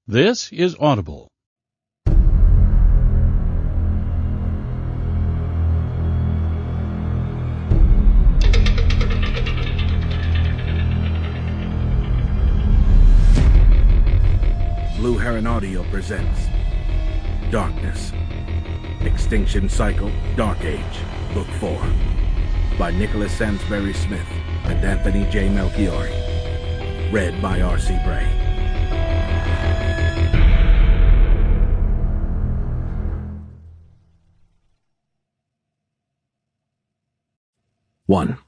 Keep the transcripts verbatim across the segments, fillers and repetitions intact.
This is Audible. Blue Heron Audio presents Darkness, Extinction Cycle, Dark Age, Book four, by Nicholas Sansbury Smith and Anthony J. Melchiori. Read by R C Bray. one.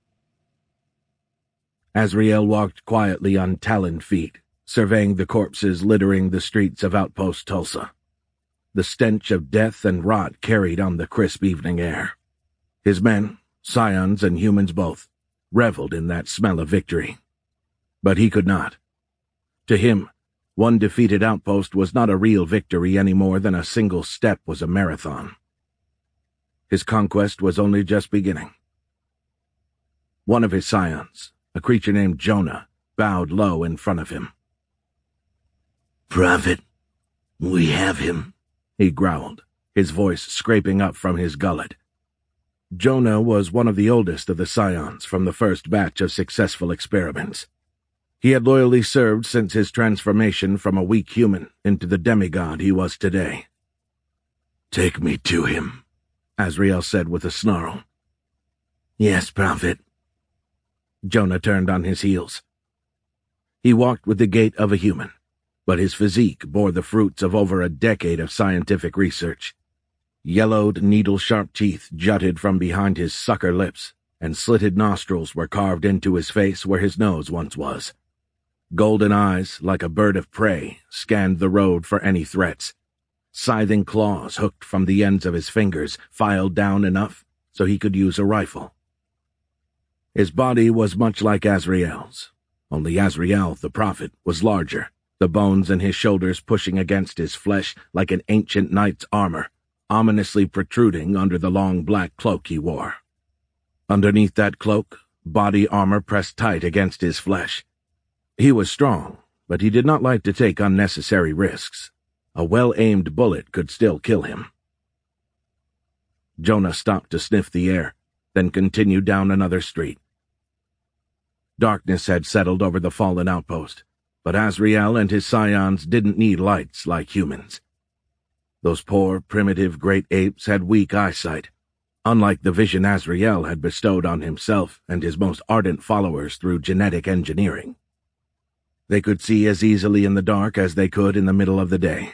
Azrael walked quietly on taloned feet, surveying the corpses littering the streets of Outpost Tulsa. The stench of death and rot carried on the crisp evening air. His men, scions and humans both, reveled in that smell of victory. But he could not. To him, one defeated outpost was not a real victory any more than a single step was a marathon. His conquest was only just beginning. One of his scions, a creature named Jonah, bowed low in front of him. "Prophet, we have him," he growled, his voice scraping up from his gullet. Jonah was one of the oldest of the scions from the first batch of successful experiments. He had loyally served since his transformation from a weak human into the demigod he was today. "Take me to him," Azrael said with a snarl. "Yes, Prophet." Jonah turned on his heels. He walked with the gait of a human, but his physique bore the fruits of over a decade of scientific research. Yellowed, needle-sharp teeth jutted from behind his sucker lips, and slitted nostrils were carved into his face where his nose once was. Golden eyes, like a bird of prey, scanned the road for any threats. Scything claws hooked from the ends of his fingers filed down enough so he could use a rifle. His body was much like Azrael's, only Azrael, the prophet, was larger, the bones in his shoulders pushing against his flesh like an ancient knight's armor, ominously protruding under the long black cloak he wore. Underneath that cloak, body armor pressed tight against his flesh. He was strong, but he did not like to take unnecessary risks. A well-aimed bullet could still kill him. Jonah stopped to sniff the air, then continued down another street. Darkness had settled over the fallen outpost, but Azrael and his scions didn't need lights like humans. Those poor, primitive great apes had weak eyesight, unlike the vision Azrael had bestowed on himself and his most ardent followers through genetic engineering. They could see as easily in the dark as they could in the middle of the day.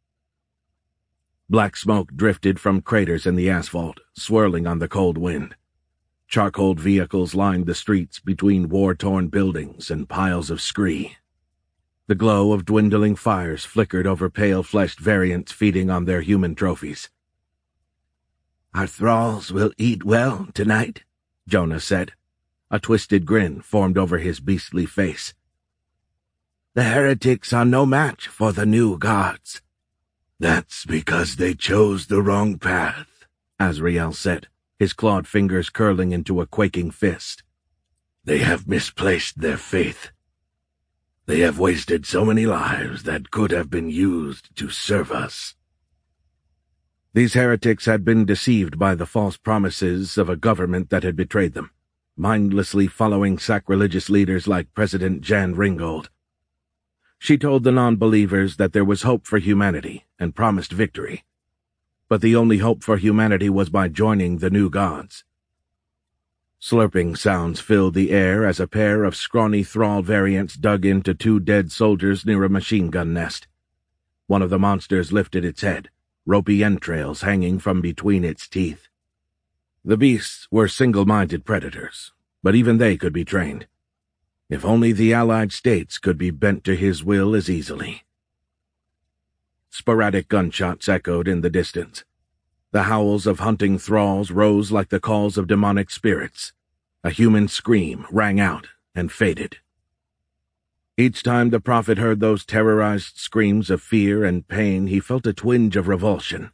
Black smoke drifted from craters in the asphalt, swirling on the cold wind. Charcoaled vehicles lined the streets between war-torn buildings and piles of scree. The glow of dwindling fires flickered over pale-fleshed variants feeding on their human trophies. "Our thralls will eat well tonight," Jonah said. A twisted grin formed over his beastly face. "The heretics are no match for the new gods." "That's because they chose the wrong path," Azrael said, his clawed fingers curling into a quaking fist. "They have misplaced their faith. They have wasted so many lives that could have been used to serve us." These heretics had been deceived by the false promises of a government that had betrayed them, mindlessly following sacrilegious leaders like President Jan Ringgold. She told the non-believers that there was hope for humanity and promised victory. But the only hope for humanity was by joining the new gods. Slurping sounds filled the air as a pair of scrawny thrall variants dug into two dead soldiers near a machine gun nest. One of the monsters lifted its head, ropey entrails hanging from between its teeth. The beasts were single-minded predators, but even they could be trained. If only the Allied States could be bent to his will as easily. Sporadic gunshots echoed in the distance. The howls of hunting thralls rose like the calls of demonic spirits. A human scream rang out and faded. Each time the prophet heard those terrorized screams of fear and pain, he felt a twinge of revulsion.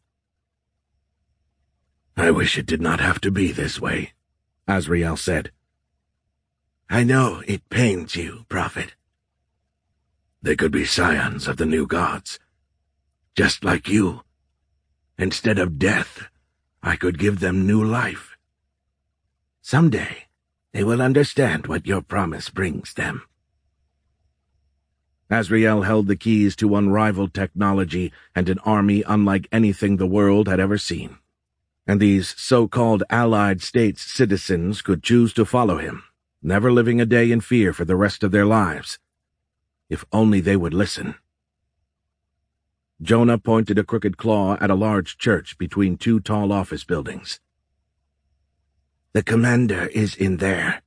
"I wish it did not have to be this way," Azrael said. "I know it pains you, Prophet." They could be scions of the new gods, just like you. Instead of death, I could give them new life. Someday, they will understand what your promise brings them." Azrael held the keys to unrivaled technology and an army unlike anything the world had ever seen. And these so-called Allied States citizens could choose to follow him, never living a day in fear for the rest of their lives. If only they would listen. Jonah pointed a crooked claw at a large church between two tall office buildings. "The commander is in there."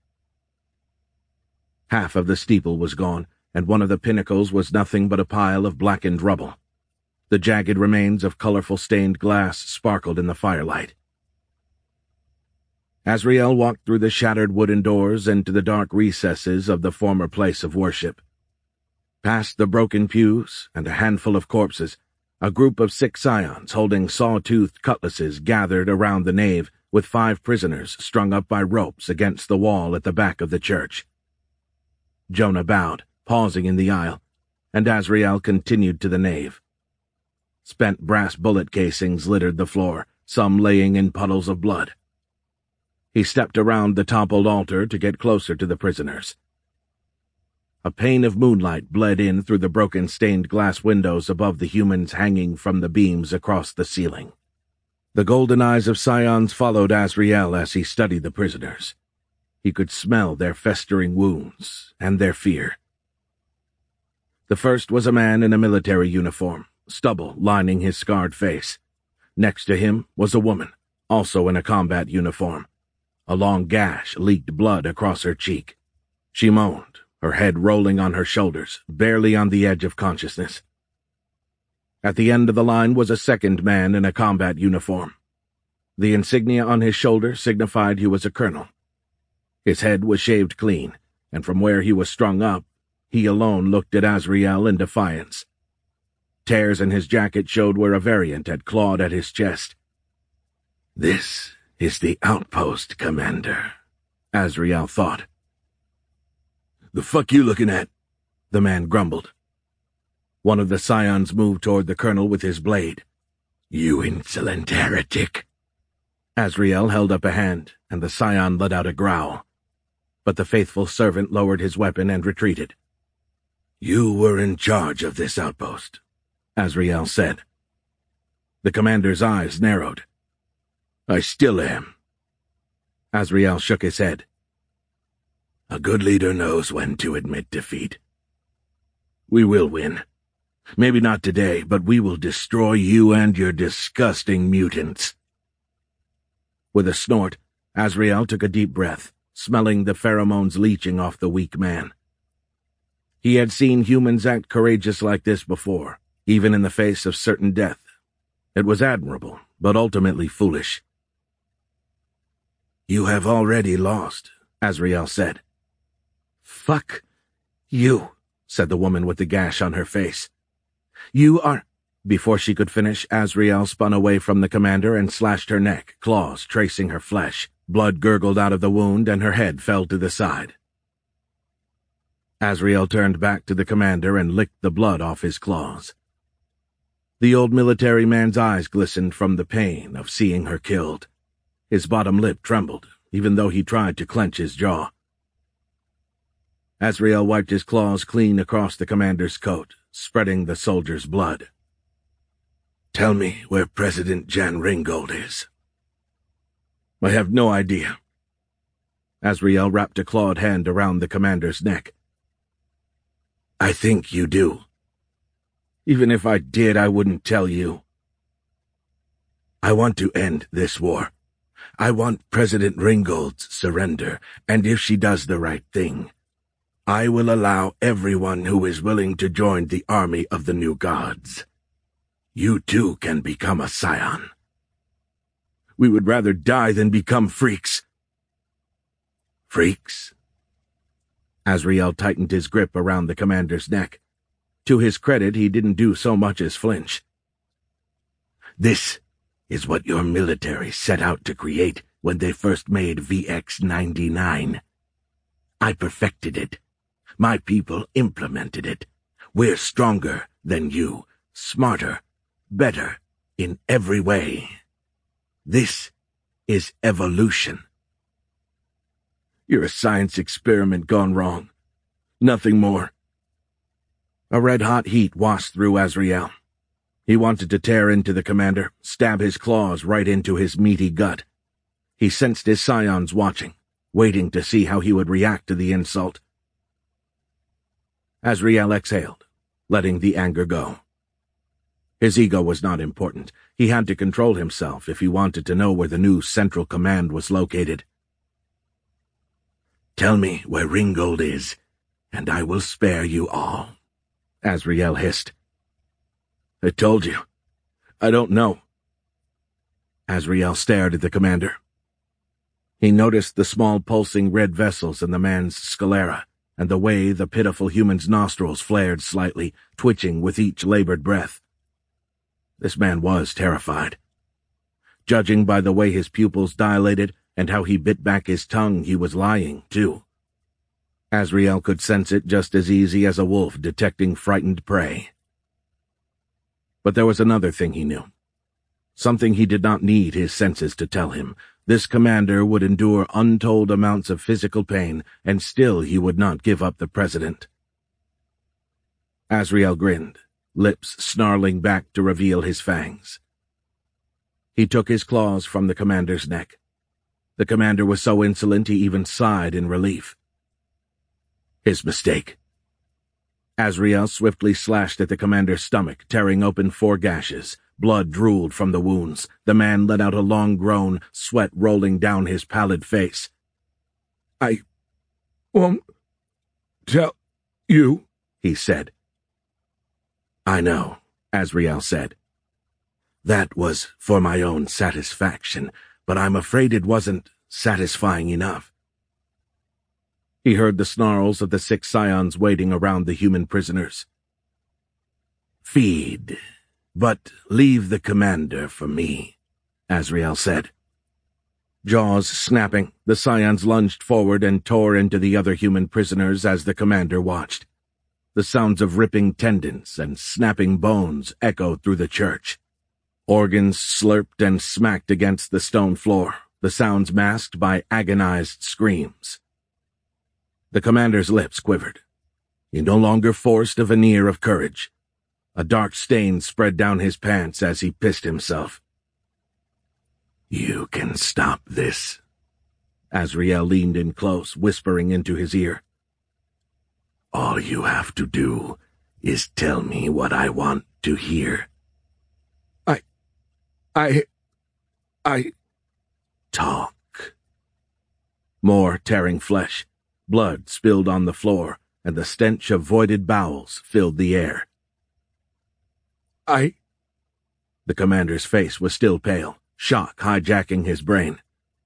Half of the steeple was gone, and one of the pinnacles was nothing but a pile of blackened rubble. The jagged remains of colorful stained glass sparkled in the firelight. Azrael walked through the shattered wooden doors into the dark recesses of the former place of worship. Past the broken pews and a handful of corpses, a group of six scions holding saw-toothed cutlasses gathered around the nave with five prisoners strung up by ropes against the wall at the back of the church. Jonah bowed, pausing in the aisle, and Azrael continued to the nave. Spent brass bullet casings littered the floor, some laying in puddles of blood. He stepped around the toppled altar to get closer to the prisoners. A pane of moonlight bled in through the broken stained glass windows above the humans hanging from the beams across the ceiling. The golden eyes of Scions followed Azrael as he studied the prisoners. He could smell their festering wounds and their fear. The first was a man in a military uniform, stubble lining his scarred face. Next to him was a woman, also in a combat uniform. A long gash leaked blood across her cheek. She moaned, her head rolling on her shoulders, barely on the edge of consciousness. At the end of the line was a second man in a combat uniform. The insignia on his shoulder signified he was a colonel. His head was shaved clean, and from where he was strung up, he alone looked at Azrael in defiance. Tears in his jacket showed where a variant had clawed at his chest. "This is the outpost, Commander," Azrael thought. "The fuck you looking at?" the man grumbled. One of the scions moved toward the colonel with his blade. "You insolent heretic." Azrael held up a hand, and the scion let out a growl. But the faithful servant lowered his weapon and retreated. "You were in charge of this outpost," Azrael said. The commander's eyes narrowed. "I still am." Azrael shook his head. "A good leader knows when to admit defeat. We will win. Maybe not today, but we will destroy you and your disgusting mutants." With a snort, Azrael took a deep breath, smelling the pheromones leaching off the weak man. He had seen humans act courageous like this before, even in the face of certain death. It was admirable, but ultimately foolish. "You have already lost," Azrael said. "Fuck you," said the woman with the gash on her face. "You are—" Before she could finish, Azrael spun away from the commander and slashed her neck, claws tracing her flesh. Blood gurgled out of the wound and her head fell to the side. Azrael turned back to the commander and licked the blood off his claws. The old military man's eyes glistened from the pain of seeing her killed. His bottom lip trembled, even though he tried to clench his jaw. Azrael wiped his claws clean across the commander's coat, spreading the soldier's blood. "Tell me where President Jan Ringgold is." "I have no idea." Azrael wrapped a clawed hand around the commander's neck. "I think you do." "Even if I did, I wouldn't tell you." "I want to end this war. I want President Ringgold's surrender, and if she does the right thing, I will allow everyone who is willing to join the army of the new gods. You too can become a scion." "We would rather die than become freaks." "Freaks?" Azrael tightened his grip around the commander's neck. To his credit, he didn't do so much as flinch. "This is what your military set out to create when they first made V X ninety-nine. I perfected it. My people implemented it. We're stronger than you, smarter, better, in every way. This is evolution. You're a science experiment gone wrong. Nothing more. A red-hot heat washed through Azrael. He wanted to tear into the commander, stab his claws right into his meaty gut. He sensed his scions watching, waiting to see how he would react to the insult. Azrael exhaled, letting the anger go. His ego was not important. He had to control himself if he wanted to know where the new Central Command was located. Tell me where Ringgold is, and I will spare you all, Azrael hissed. I told you. I don't know. Azrael stared at the commander. He noticed the small pulsing red vessels in the man's sclera, and the way the pitiful human's nostrils flared slightly, twitching with each labored breath. This man was terrified. Judging by the way his pupils dilated and how he bit back his tongue, he was lying, too. Azrael could sense it just as easy as a wolf detecting frightened prey. But there was another thing he knew. Something he did not need his senses to tell him. This commander would endure untold amounts of physical pain, and still he would not give up the president. Azrael grinned, lips snarling back to reveal his fangs. He took his claws from the commander's neck. The commander was so insolent he even sighed in relief. His mistake. Azrael swiftly slashed at the commander's stomach, tearing open four gashes. Blood drooled from the wounds. The man let out a long groan, sweat rolling down his pallid face. I won't tell you, he said. I know, Azrael said. That was for my own satisfaction, but I'm afraid it wasn't satisfying enough. He heard the snarls of the six scions waiting around the human prisoners. Feed, but leave the commander for me, Azrael said. Jaws snapping, the scions lunged forward and tore into the other human prisoners as the commander watched. The sounds of ripping tendons and snapping bones echoed through the church. Organs slurped and smacked against the stone floor, the sounds masked by agonized screams. The commander's lips quivered. He no longer forced a veneer of courage. A dark stain spread down his pants as he pissed himself. You can stop this. Azrael leaned in close, whispering into his ear. All you have to do is tell me what I want to hear. I... I... I... Talk. More tearing flesh. Blood spilled on the floor, and the stench of voided bowels filled the air. I... The commander's face was still pale, shock hijacking his brain.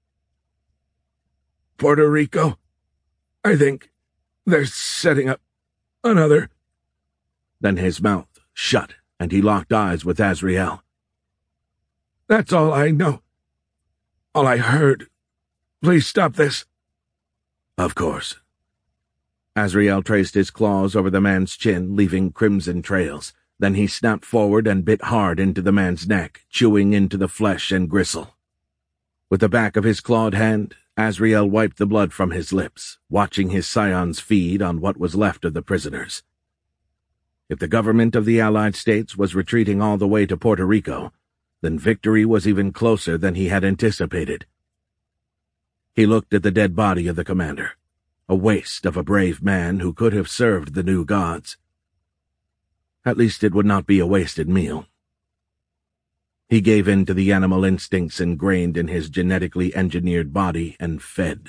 Puerto Rico? I think they're setting up another... Then his mouth shut, and he locked eyes with Azrael. That's all I know. All I heard. Please stop this. Of course. Azrael traced his claws over the man's chin, leaving crimson trails. Then he snapped forward and bit hard into the man's neck, chewing into the flesh and gristle. With the back of his clawed hand, Azrael wiped the blood from his lips, watching his scions feed on what was left of the prisoners. If the government of the Allied States was retreating all the way to Puerto Rico, then victory was even closer than he had anticipated. He looked at the dead body of the commander, a waste of a brave man who could have served the new gods. At least it would not be a wasted meal. He gave in to the animal instincts ingrained in his genetically engineered body and fed.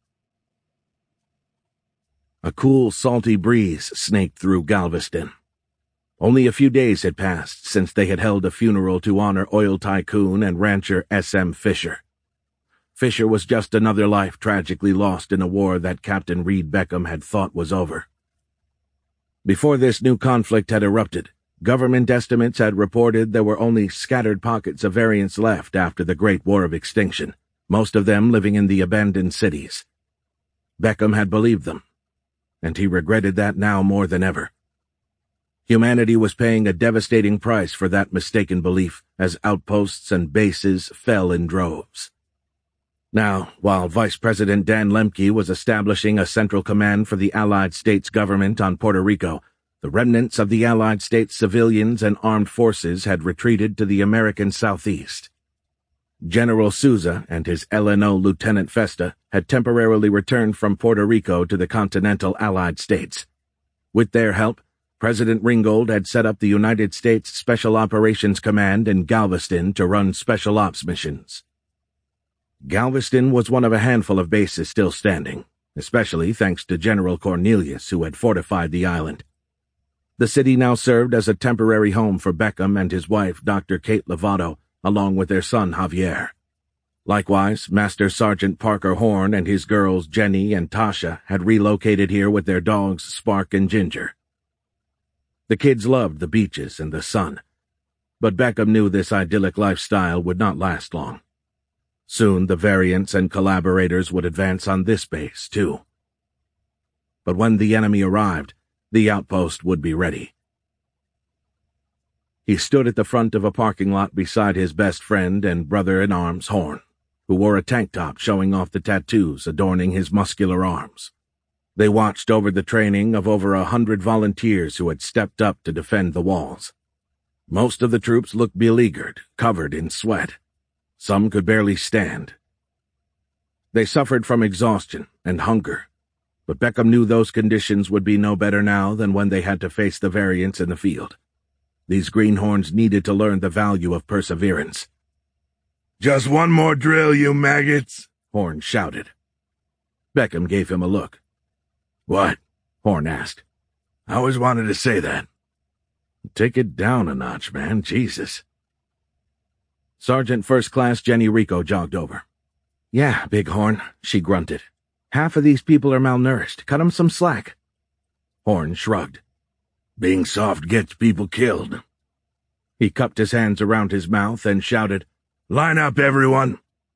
A cool, salty breeze snaked through Galveston. Only a few days had passed since they had held a funeral to honor oil tycoon and rancher S M Fisher. Fisher was just another life tragically lost in a war that Captain Reed Beckham had thought was over. Before this new conflict had erupted, government estimates had reported there were only scattered pockets of variants left after the Great War of Extinction, most of them living in the abandoned cities. Beckham had believed them, and he regretted that now more than ever. Humanity was paying a devastating price for that mistaken belief as outposts and bases fell in droves. Now, while Vice President Dan Lemke was establishing a central command for the Allied States government on Puerto Rico, the remnants of the Allied States civilians and armed forces had retreated to the American southeast. General Souza and his L N O Lieutenant Festa had temporarily returned from Puerto Rico to the continental Allied States. With their help, President Ringgold had set up the United States Special Operations Command in Galveston to run special ops missions. Galveston was one of a handful of bases still standing, especially thanks to General Cornelius, who had fortified the island. The city now served as a temporary home for Beckham and his wife, Doctor Kate Lovato, along with their son Javier. Likewise, Master Sergeant Parker Horn and his girls Jenny and Tasha had relocated here with their dogs Spark and Ginger. The kids loved the beaches and the sun, but Beckham knew this idyllic lifestyle would not last long. Soon the variants and collaborators would advance on this base, too. But when the enemy arrived, the outpost would be ready. He stood at the front of a parking lot beside his best friend and brother-in-arms Horn, who wore a tank top showing off the tattoos adorning his muscular arms. They watched over the training of over a hundred volunteers who had stepped up to defend the walls. Most of the troops looked beleaguered, covered in sweat. Some could barely stand. They suffered from exhaustion and hunger, but Beckham knew those conditions would be no better now than when they had to face the variants in the field. These greenhorns needed to learn the value of perseverance. "Just one more drill, you maggots," Horn shouted. Beckham gave him a look. "What?" Horn asked. "I always wanted to say that." "Take it down a notch, man. Jesus." Sergeant First Class Jenny Rico jogged over. "Yeah, Big Horn," she grunted. "Half of these people are malnourished. Cut 'em some slack." Horn shrugged. "Being soft gets people killed." He cupped his hands around his mouth and shouted, "Line up, everyone!"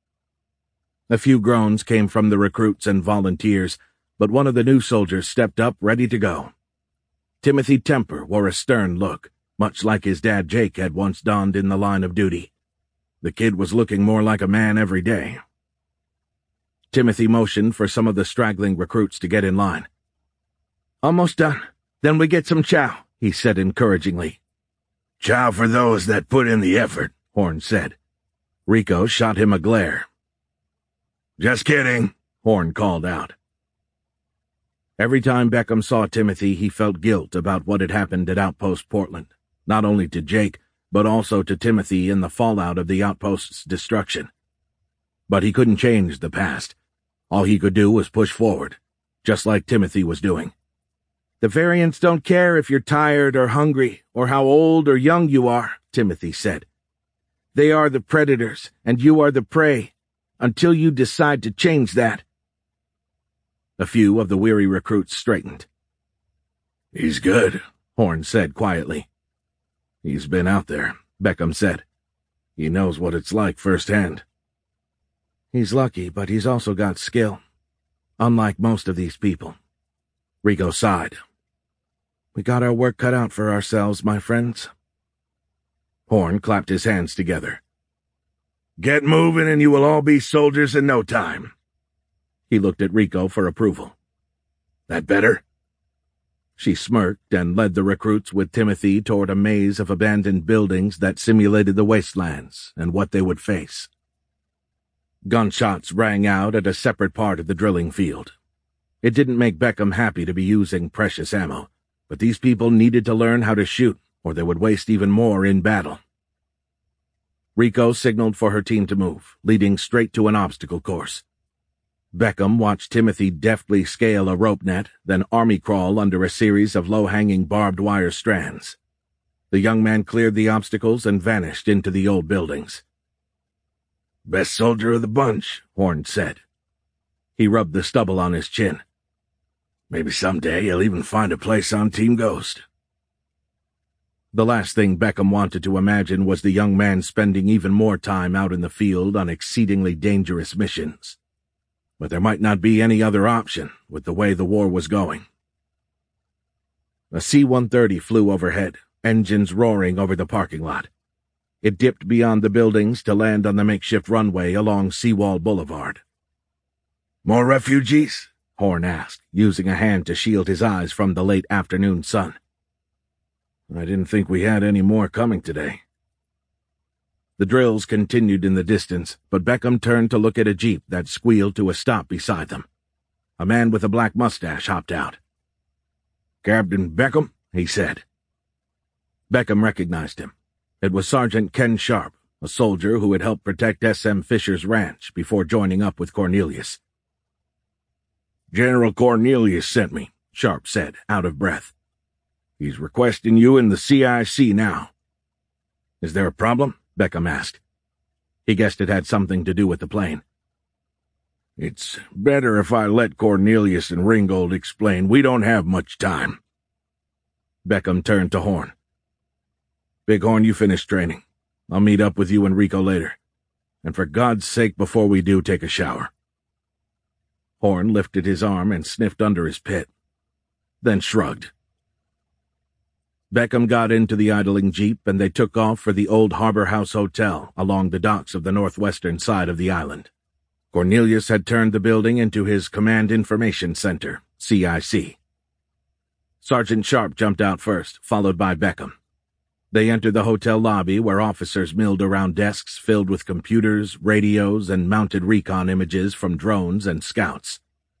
A few groans came from the recruits and volunteers, but one of the new soldiers stepped up ready to go. Timothy Temper wore a stern look, much like his dad Jake had once donned in the line of duty. The kid was looking more like a man every day. Timothy motioned for some of the straggling recruits to get in line. "Almost done. Then we get some chow," he said encouragingly. "Chow for those that put in the effort," Horn said. Rico shot him a glare. "Just kidding," Horn called out. Every time Beckham saw Timothy, he felt guilt about what had happened at Outpost Portland, not only to Jake, but also to Timothy in the fallout of the outpost's destruction. But he couldn't change the past. All he could do was push forward, just like Timothy was doing. "The variants don't care if you're tired or hungry, or how old or young you are," Timothy said. "They are the predators, and you are the prey, until you decide to change that." A few of the weary recruits straightened. "He's good," Horn said quietly. "He's been out there," Beckham said. "He knows what it's like firsthand." "He's lucky, but he's also got skill. Unlike most of these people." Rico sighed. "We got our work cut out for ourselves, my friends." Horn clapped his hands together. "Get moving and you will all be soldiers in no time." He looked at Rico for approval. "That better?" She smirked and led the recruits with Timothy toward a maze of abandoned buildings that simulated the wastelands and what they would face. Gunshots rang out at a separate part of the drilling field. It didn't make Beckham happy to be using precious ammo, but these people needed to learn how to shoot, or they would waste even more in battle. Rico signaled for her team to move, leading straight to an obstacle course. Beckham watched Timothy deftly scale a rope net, then army crawl under a series of low-hanging barbed wire strands. The young man cleared the obstacles and vanished into the old buildings. "Best soldier of the bunch," Horn said. He rubbed the stubble on his chin. "Maybe someday he'll even find a place on Team Ghost." The last thing Beckham wanted to imagine was the young man spending even more time out in the field on exceedingly dangerous missions. But there might not be any other option with the way the war was going. A C one thirty flew overhead, engines roaring over the parking lot. It dipped beyond the buildings to land on the makeshift runway along Seawall Boulevard. "More refugees?" Horn asked, using a hand to shield his eyes from the late afternoon sun. "I didn't think we had any more coming today." The drills continued in the distance, but Beckham turned to look at a jeep that squealed to a stop beside them. A man with a black mustache hopped out. "Captain Beckham?" he said. Beckham recognized him. It was Sergeant Ken Sharp, a soldier who had helped protect S M Fisher's ranch before joining up with Cornelius. "General Cornelius sent me," Sharp said, out of breath. "He's requesting you in the C I C now." "Is there a problem?" Beckham asked. He guessed it had something to do with the plane. "It's better if I let Cornelius and Ringgold explain. We don't have much time." Beckham turned to Horn. "Bighorn, you finish training. I'll meet up with you and Rico later. And for God's sake, before we do, take a shower." Horn lifted his arm and sniffed under his pit, then shrugged. Beckham got into the idling jeep and they took off for the old Harbor House Hotel along the docks of the northwestern side of the island. Cornelius had turned the building into his Command Information Center, C I C. Sergeant Sharp jumped out first, followed by Beckham. They entered the hotel lobby where officers milled around desks filled with computers, radios, and mounted recon images from drones and scouts.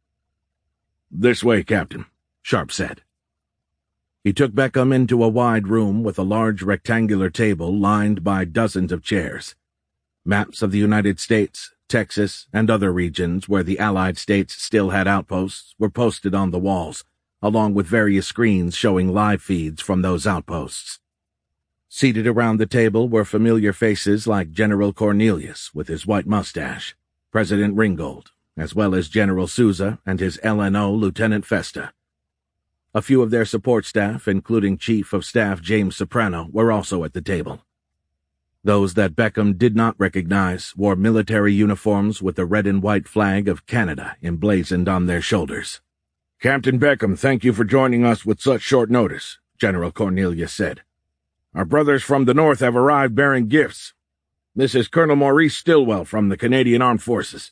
"This way, Captain," Sharp said. He took Beckham into a wide room with a large rectangular table lined by dozens of chairs. Maps of the United States, Texas, and other regions where the Allied States still had outposts were posted on the walls, along with various screens showing live feeds from those outposts. Seated around the table were familiar faces like General Cornelius with his white mustache, President Ringgold, as well as General Souza and his L N O Lieutenant Festa. A few of their support staff, including Chief of Staff James Soprano, were also at the table. Those that Beckham did not recognize wore military uniforms with the red and white flag of Canada emblazoned on their shoulders. "Captain Beckham, thank you for joining us with such short notice," General Cornelius said. "Our brothers from the north have arrived bearing gifts. This is Colonel Maurice Stilwell from the Canadian Armed Forces."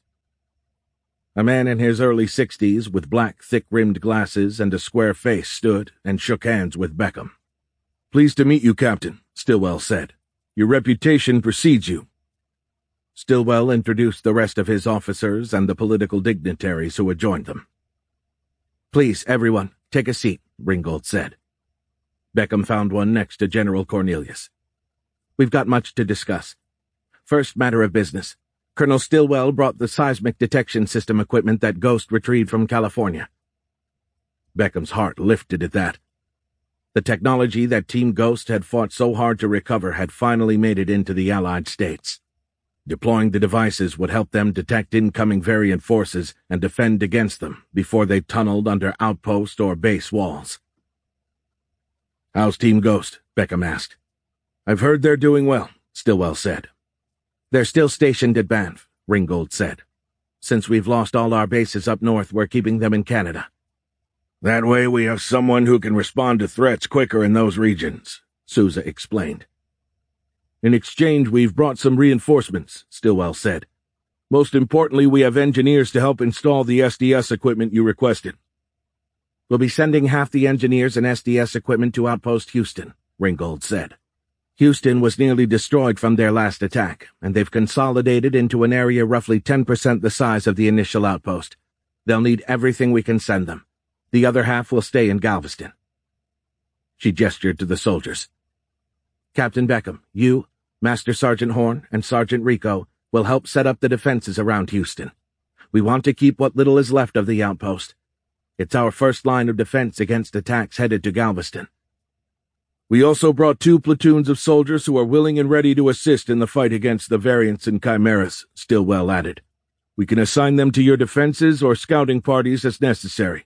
A man in his early sixties with black, thick-rimmed glasses and a square face stood and shook hands with Beckham. "Pleased to meet you, Captain," Stilwell said. "Your reputation precedes you." Stilwell introduced the rest of his officers and the political dignitaries who had joined them. "Please, everyone, take a seat," Ringgold said. Beckham found one next to General Cornelius. "We've got much to discuss. First matter of business. Colonel Stilwell brought the seismic detection system equipment that Ghost retrieved from California." Beckham's heart lifted at that. The technology that Team Ghost had fought so hard to recover had finally made it into the Allied States. Deploying the devices would help them detect incoming variant forces and defend against them before they tunneled under outpost or base walls. "How's Team Ghost?" Beckham asked. "I've heard they're doing well," Stilwell said. "They're still stationed at Banff," Ringgold said. "Since we've lost all our bases up north, we're keeping them in Canada." "That way we have someone who can respond to threats quicker in those regions," Souza explained. "In exchange, we've brought some reinforcements," Stilwell said. "Most importantly, we have engineers to help install the S D S equipment you requested." "We'll be sending half the engineers and S D S equipment to Outpost Houston," Ringgold said. "Houston was nearly destroyed from their last attack, and they've consolidated into an area roughly ten percent the size of the initial outpost. They'll need everything we can send them. The other half will stay in Galveston." She gestured to the soldiers. "Captain Beckham, you, Master Sergeant Horn, and Sergeant Rico will help set up the defenses around Houston. We want to keep what little is left of the outpost. It's our first line of defense against attacks headed to Galveston." "We also brought two platoons of soldiers who are willing and ready to assist in the fight against the variants and chimeras," Stilwell added. "We can assign them to your defenses or scouting parties as necessary."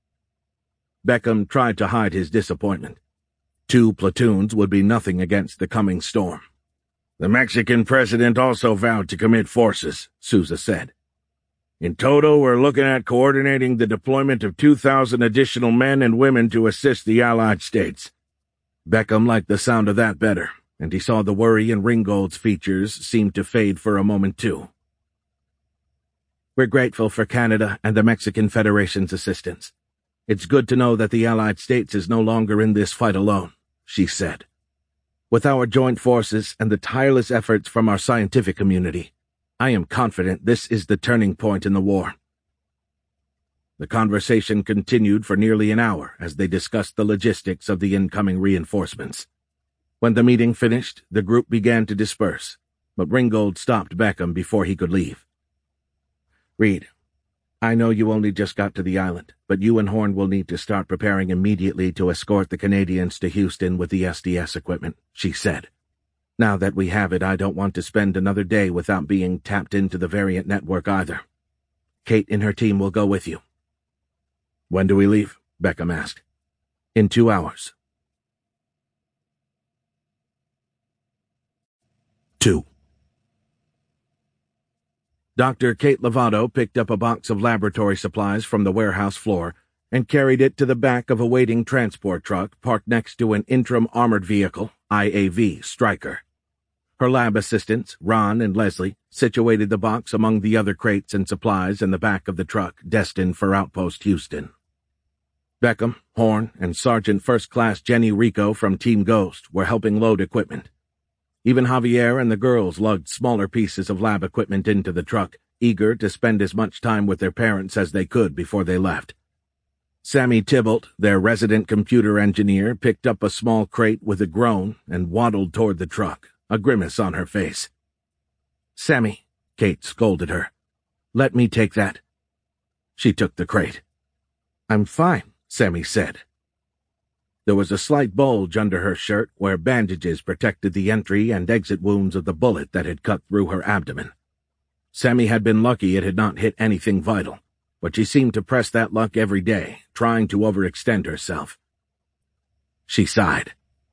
Beckham tried to hide his disappointment. Two platoons would be nothing against the coming storm. "The Mexican president also vowed to commit forces," Souza said. In total, we're looking at coordinating the deployment of two thousand additional men and women to assist the Allied States. Beckham liked the sound of that better, and he saw the worry in Ringgold's features seem to fade for a moment too. We're grateful for Canada and the Mexican Federation's assistance. It's good to know that the Allied States is no longer in this fight alone, she said. With our joint forces and the tireless efforts from our scientific community, I am confident this is the turning point in the war. The conversation continued for nearly an hour as they discussed the logistics of the incoming reinforcements. When the meeting finished, the group began to disperse, but Ringgold stopped Beckham before he could leave. Reed, I know you only just got to the island, but you and Horn will need to start preparing immediately to escort the Canadians to Houston with the S D S equipment, she said. Now that we have it, I don't want to spend another day without being tapped into the Variant network either. Kate and her team will go with you. When do we leave? Beckham asked. In two hours. Two. Doctor Kate Lovato picked up a box of laboratory supplies from the warehouse floor and carried it to the back of a waiting transport truck parked next to an interim armored vehicle, I A V, Stryker. Her lab assistants, Ron and Leslie, situated the box among the other crates and supplies in the back of the truck destined for Outpost Houston. Beckham, Horn, and Sergeant First Class Jenny Rico from Team Ghost were helping load equipment. Even Javier and the girls lugged smaller pieces of lab equipment into the truck, eager to spend as much time with their parents as they could before they left. Sammy Tybalt, their resident computer engineer, picked up a small crate with a groan and waddled toward the truck, a grimace on her face. Sammy, Kate scolded her. Let me take that. She took the crate. I'm fine, Sammy said. There was a slight bulge under her shirt where bandages protected the entry and exit wounds of the bullet that had cut through her abdomen. Sammy had been lucky it had not hit anything vital, but she seemed to press that luck every day, trying to overextend herself. She sighed.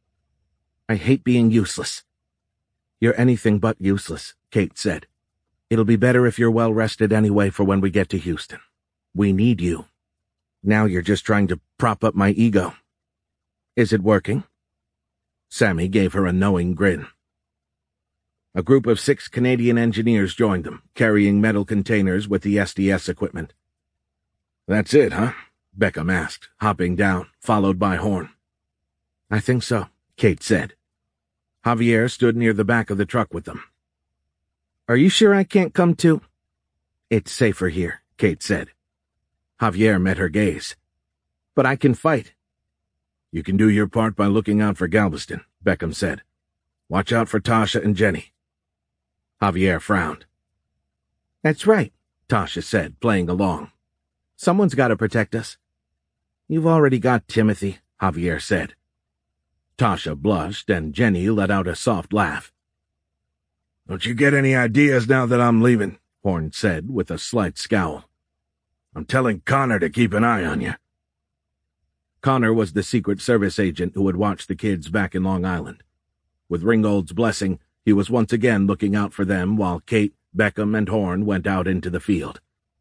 I hate being useless. You're anything but useless, Kate said. It'll be better if you're well rested anyway for when we get to Houston. We need you. Now you're just trying to prop up my ego. Is it working? Sammy gave her a knowing grin. A group of six Canadian engineers joined them, carrying metal containers with the S D S equipment. That's it, huh? Beckham asked, hopping down, followed by Horn. I think so, Kate said. Javier stood near the back of the truck with them. Are you sure I can't come too? It's safer here, Kate said. Javier met her gaze. But I can fight. You can do your part by looking out for Galveston, Beckham said. Watch out for Tasha and Jenny. Javier frowned. That's right, Tasha said, playing along. Someone's got to protect us. You've already got Timothy, Javier said. Tasha blushed, and Jenny let out a soft laugh. Don't you get any ideas now that I'm leaving, Horn said, with a slight scowl. I'm telling Connor to keep an eye on you. Connor was the Secret Service agent who had watched the kids back in Long Island. With Ringgold's blessing, he was once again looking out for them while Kate, Beckham, and Horn went out into the field.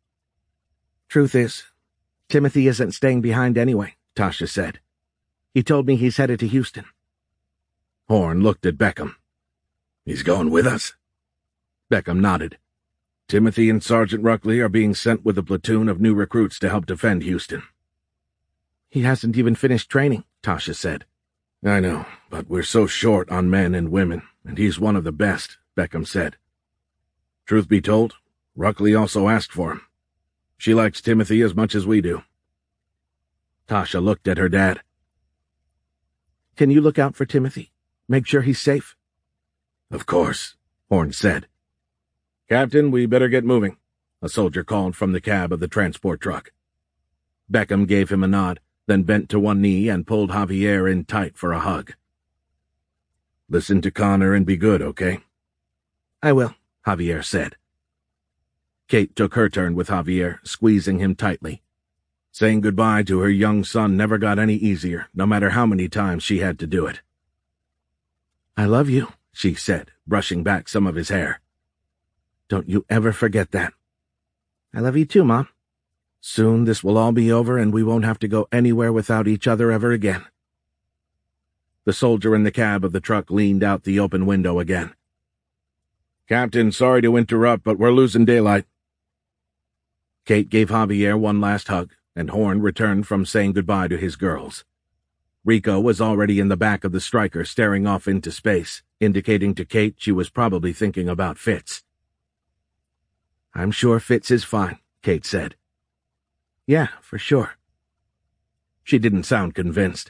Truth is, Timothy isn't staying behind anyway, Tasha said. He told me he's headed to Houston. Horn looked at Beckham. He's going with us? Beckham nodded. Timothy and Sergeant Ruckley are being sent with a platoon of new recruits to help defend Houston. He hasn't even finished training, Tasha said. I know, but we're so short on men and women, and he's one of the best, Beckham said. Truth be told, Ruckley also asked for him. She likes Timothy as much as we do. Tasha looked at her dad. Can you look out for Timothy? Make sure he's safe? Of course, Horn said. Captain, we better get moving, a soldier called from the cab of the transport truck. Beckham gave him a nod, then bent to one knee and pulled Javier in tight for a hug. Listen to Connor and be good, okay? I will, Javier said. Kate took her turn with Javier, squeezing him tightly. Saying goodbye to her young son never got any easier, no matter how many times she had to do it. I love you, she said, brushing back some of his hair. Don't you ever forget that. I love you too, Mom. Soon this will all be over and we won't have to go anywhere without each other ever again. The soldier in the cab of the truck leaned out the open window again. Captain, sorry to interrupt, but we're losing daylight. Kate gave Javier one last hug, and Horn returned from saying goodbye to his girls. Rico was already in the back of the Striker staring off into space, indicating to Kate she was probably thinking about Fitz. I'm sure Fitz is fine, Kate said. Yeah, for sure. She didn't sound convinced.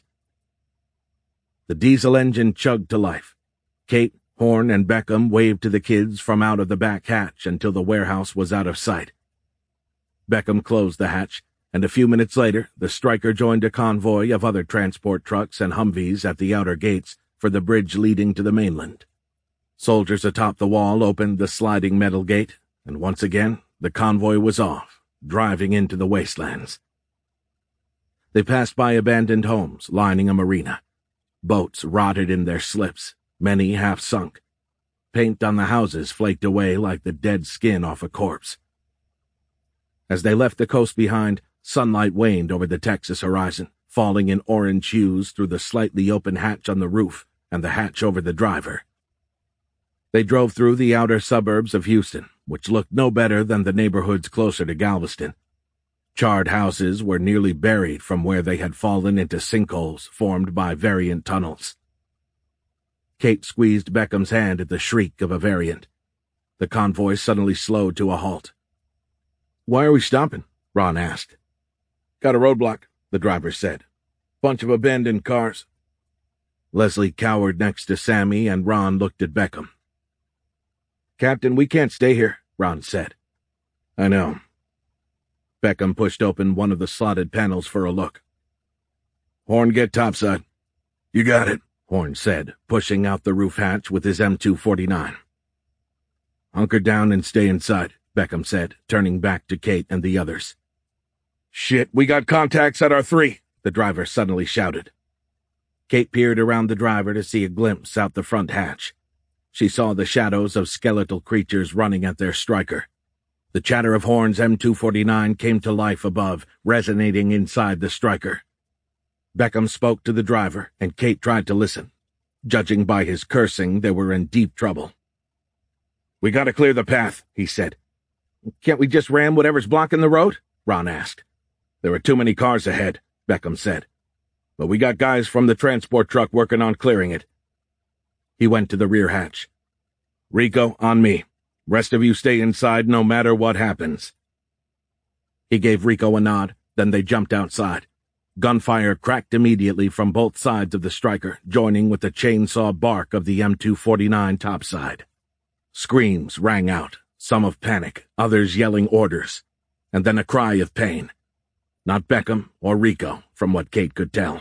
The diesel engine chugged to life. Kate, Horn, and Beckham waved to the kids from out of the back hatch until the warehouse was out of sight. Beckham closed the hatch, and a few minutes later the Striker joined a convoy of other transport trucks and Humvees at the outer gates for the bridge leading to the mainland. Soldiers atop the wall opened the sliding metal gate, and once again the convoy was off, driving into the wastelands. They passed by abandoned homes lining a marina. Boats rotted in their slips, many half sunk. Paint on the houses flaked away like the dead skin off a corpse. As they left the coast behind, sunlight waned over the Texas horizon, falling in orange hues through the slightly open hatch on the roof and the hatch over the driver. They drove through the outer suburbs of Houston, which looked no better than the neighborhoods closer to Galveston. Charred houses were nearly buried from where they had fallen into sinkholes formed by variant tunnels. Kate squeezed Beckham's hand at the shriek of a variant. The convoy suddenly slowed to a halt. Why are we stopping? Ron asked. Got a roadblock, the driver said. Bunch of abandoned cars. Leslie cowered next to Sammy, and Ron looked at Beckham. Captain, we can't stay here, Ron said. I know. Beckham pushed open one of the slotted panels for a look. Horn, get topside. You got it, Horn said, pushing out the roof hatch with his M two forty-nine. Hunker down and stay inside, Beckham said, turning back to Kate and the others. Shit, we got contacts at our three, the driver suddenly shouted. Kate peered around the driver to see a glimpse out the front hatch. She saw the shadows of skeletal creatures running at their Striker. The chatter of Horn's M two forty-nine came to life above, resonating inside the Striker. Beckham spoke to the driver, and Kate tried to listen. Judging by his cursing, they were in deep trouble. We gotta clear the path, he said. Can't we just ram whatever's blocking the road? Ron asked. There are too many cars ahead, Beckham said. But we got guys from the transport truck working on clearing it. He went to the rear hatch. Rico, on me. Rest of you stay inside no matter what happens. He gave Rico a nod, then they jumped outside. Gunfire cracked immediately from both sides of the Striker, joining with the chainsaw bark of the M two forty-nine topside. Screams rang out, some of panic, others yelling orders, and then a cry of pain. Not Beckham or Rico, from what Kate could tell.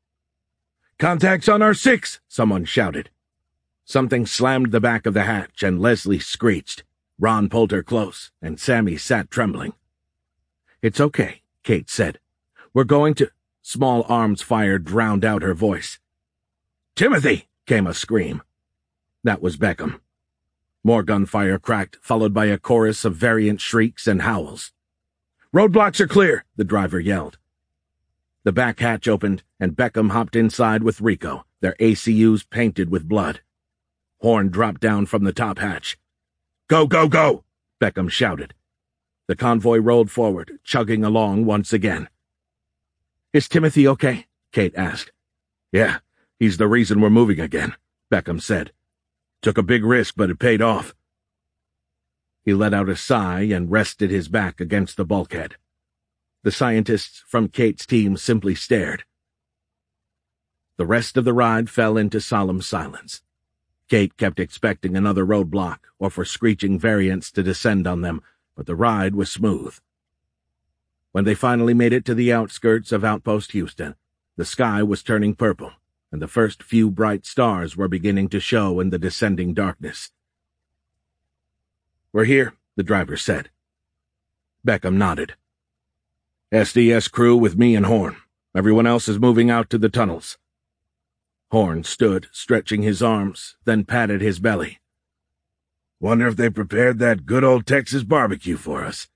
Contacts on our six, someone shouted. Something slammed the back of the hatch, and Leslie screeched. Ron pulled her close, and Sammy sat trembling. It's okay, Kate said. We're going to— Small arms fire drowned out her voice. Timothy! Came a scream. That was Beckham. More gunfire cracked, followed by a chorus of variant shrieks and howls. Roadblocks are clear, the driver yelled. The back hatch opened, and Beckham hopped inside with Rico, their A C Us painted with blood. Horn dropped down from the top hatch. Go, go, go! Beckham shouted. The convoy rolled forward, chugging along once again. Is Timothy okay? Kate asked. Yeah, he's the reason we're moving again, Beckham said. Took a big risk, but it paid off. He let out a sigh and rested his back against the bulkhead. The scientists from Kate's team simply stared. The rest of the ride fell into solemn silence. Kate kept expecting another roadblock or for screeching variants to descend on them, but the ride was smooth. When they finally made it to the outskirts of Outpost Houston, the sky was turning purple, and the first few bright stars were beginning to show in the descending darkness. We're here, the driver said. Beckham nodded. S D S crew with me and Horn. Everyone else is moving out to the tunnels. Horn stood, stretching his arms, then patted his belly. Wonder if they prepared that good old Texas barbecue for us.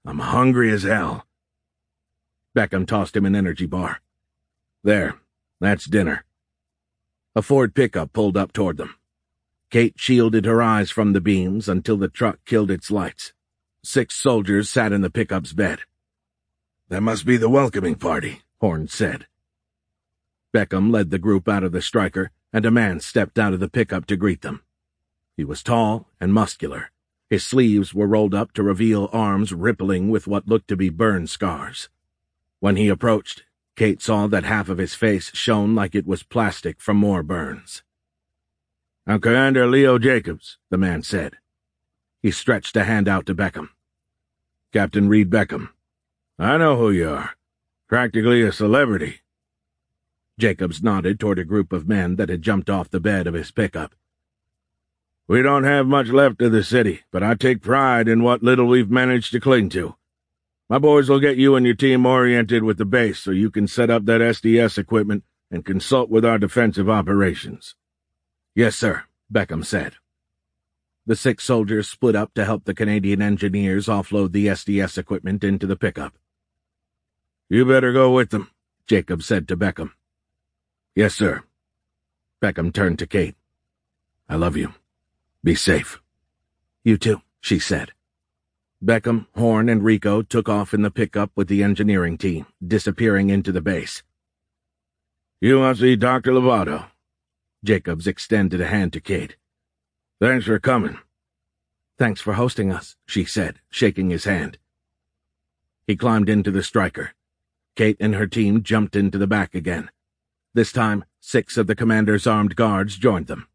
I'm hungry as hell. Beckham tossed him an energy bar. There, that's dinner. A Ford pickup pulled up toward them. Kate shielded her eyes from the beams until the truck killed its lights. Six soldiers sat in the pickup's bed. That must be the welcoming party, Horn said. Beckham led the group out of the Stryker, and a man stepped out of the pickup to greet them. He was tall and muscular. His sleeves were rolled up to reveal arms rippling with what looked to be burn scars. When he approached, Kate saw that half of his face shone like it was plastic from more burns. I'm Commander Leo Jacobs, the man said. He stretched a hand out to Beckham. Captain Reed Beckham. I know who you are. Practically a celebrity. Jacobs nodded toward a group of men that had jumped off the bed of his pickup. We don't have much left of the city, but I take pride in what little we've managed to cling to. My boys will get you and your team oriented with the base so you can set up that S D S equipment and consult with our defensive operations. Yes, sir, Beckham said. The six soldiers split up to help the Canadian engineers offload the S D S equipment into the pickup. You better go with them, Jacob said to Beckham. Yes, sir. Beckham turned to Kate. I love you. Be safe. You too, she said. Beckham, Horn, and Rico took off in the pickup with the engineering team, disappearing into the base. You must be Doctor Lovato. Jacobs extended a hand to Kate. Thanks for coming. Thanks for hosting us, she said, shaking his hand. He climbed into the Stryker. Kate and her team jumped into the back again. This time, six of the commander's armed guards joined them.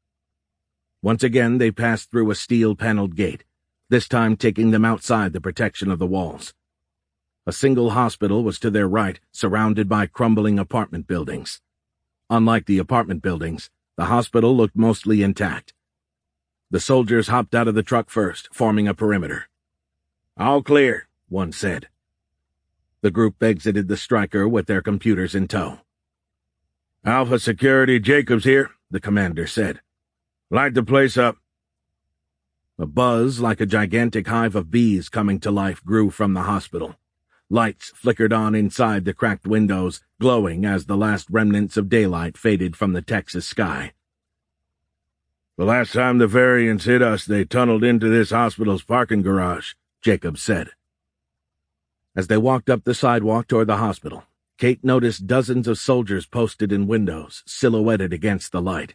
Once again, they passed through a steel-paneled gate, this time taking them outside the protection of the walls. A single hospital was to their right, surrounded by crumbling apartment buildings. Unlike the apartment buildings, the hospital looked mostly intact. The soldiers hopped out of the truck first, forming a perimeter. All clear, one said. The group exited the Stryker with their computers in tow. Alpha Security Jacobs here, the commander said. Light the place up. A buzz like a gigantic hive of bees coming to life grew from the hospital. Lights flickered on inside the cracked windows, glowing as the last remnants of daylight faded from the Texas sky. The last time the variants hit us, they tunneled into this hospital's parking garage, Jacobs said. As they walked up the sidewalk toward the hospital, Kate noticed dozens of soldiers posted in windows, silhouetted against the light.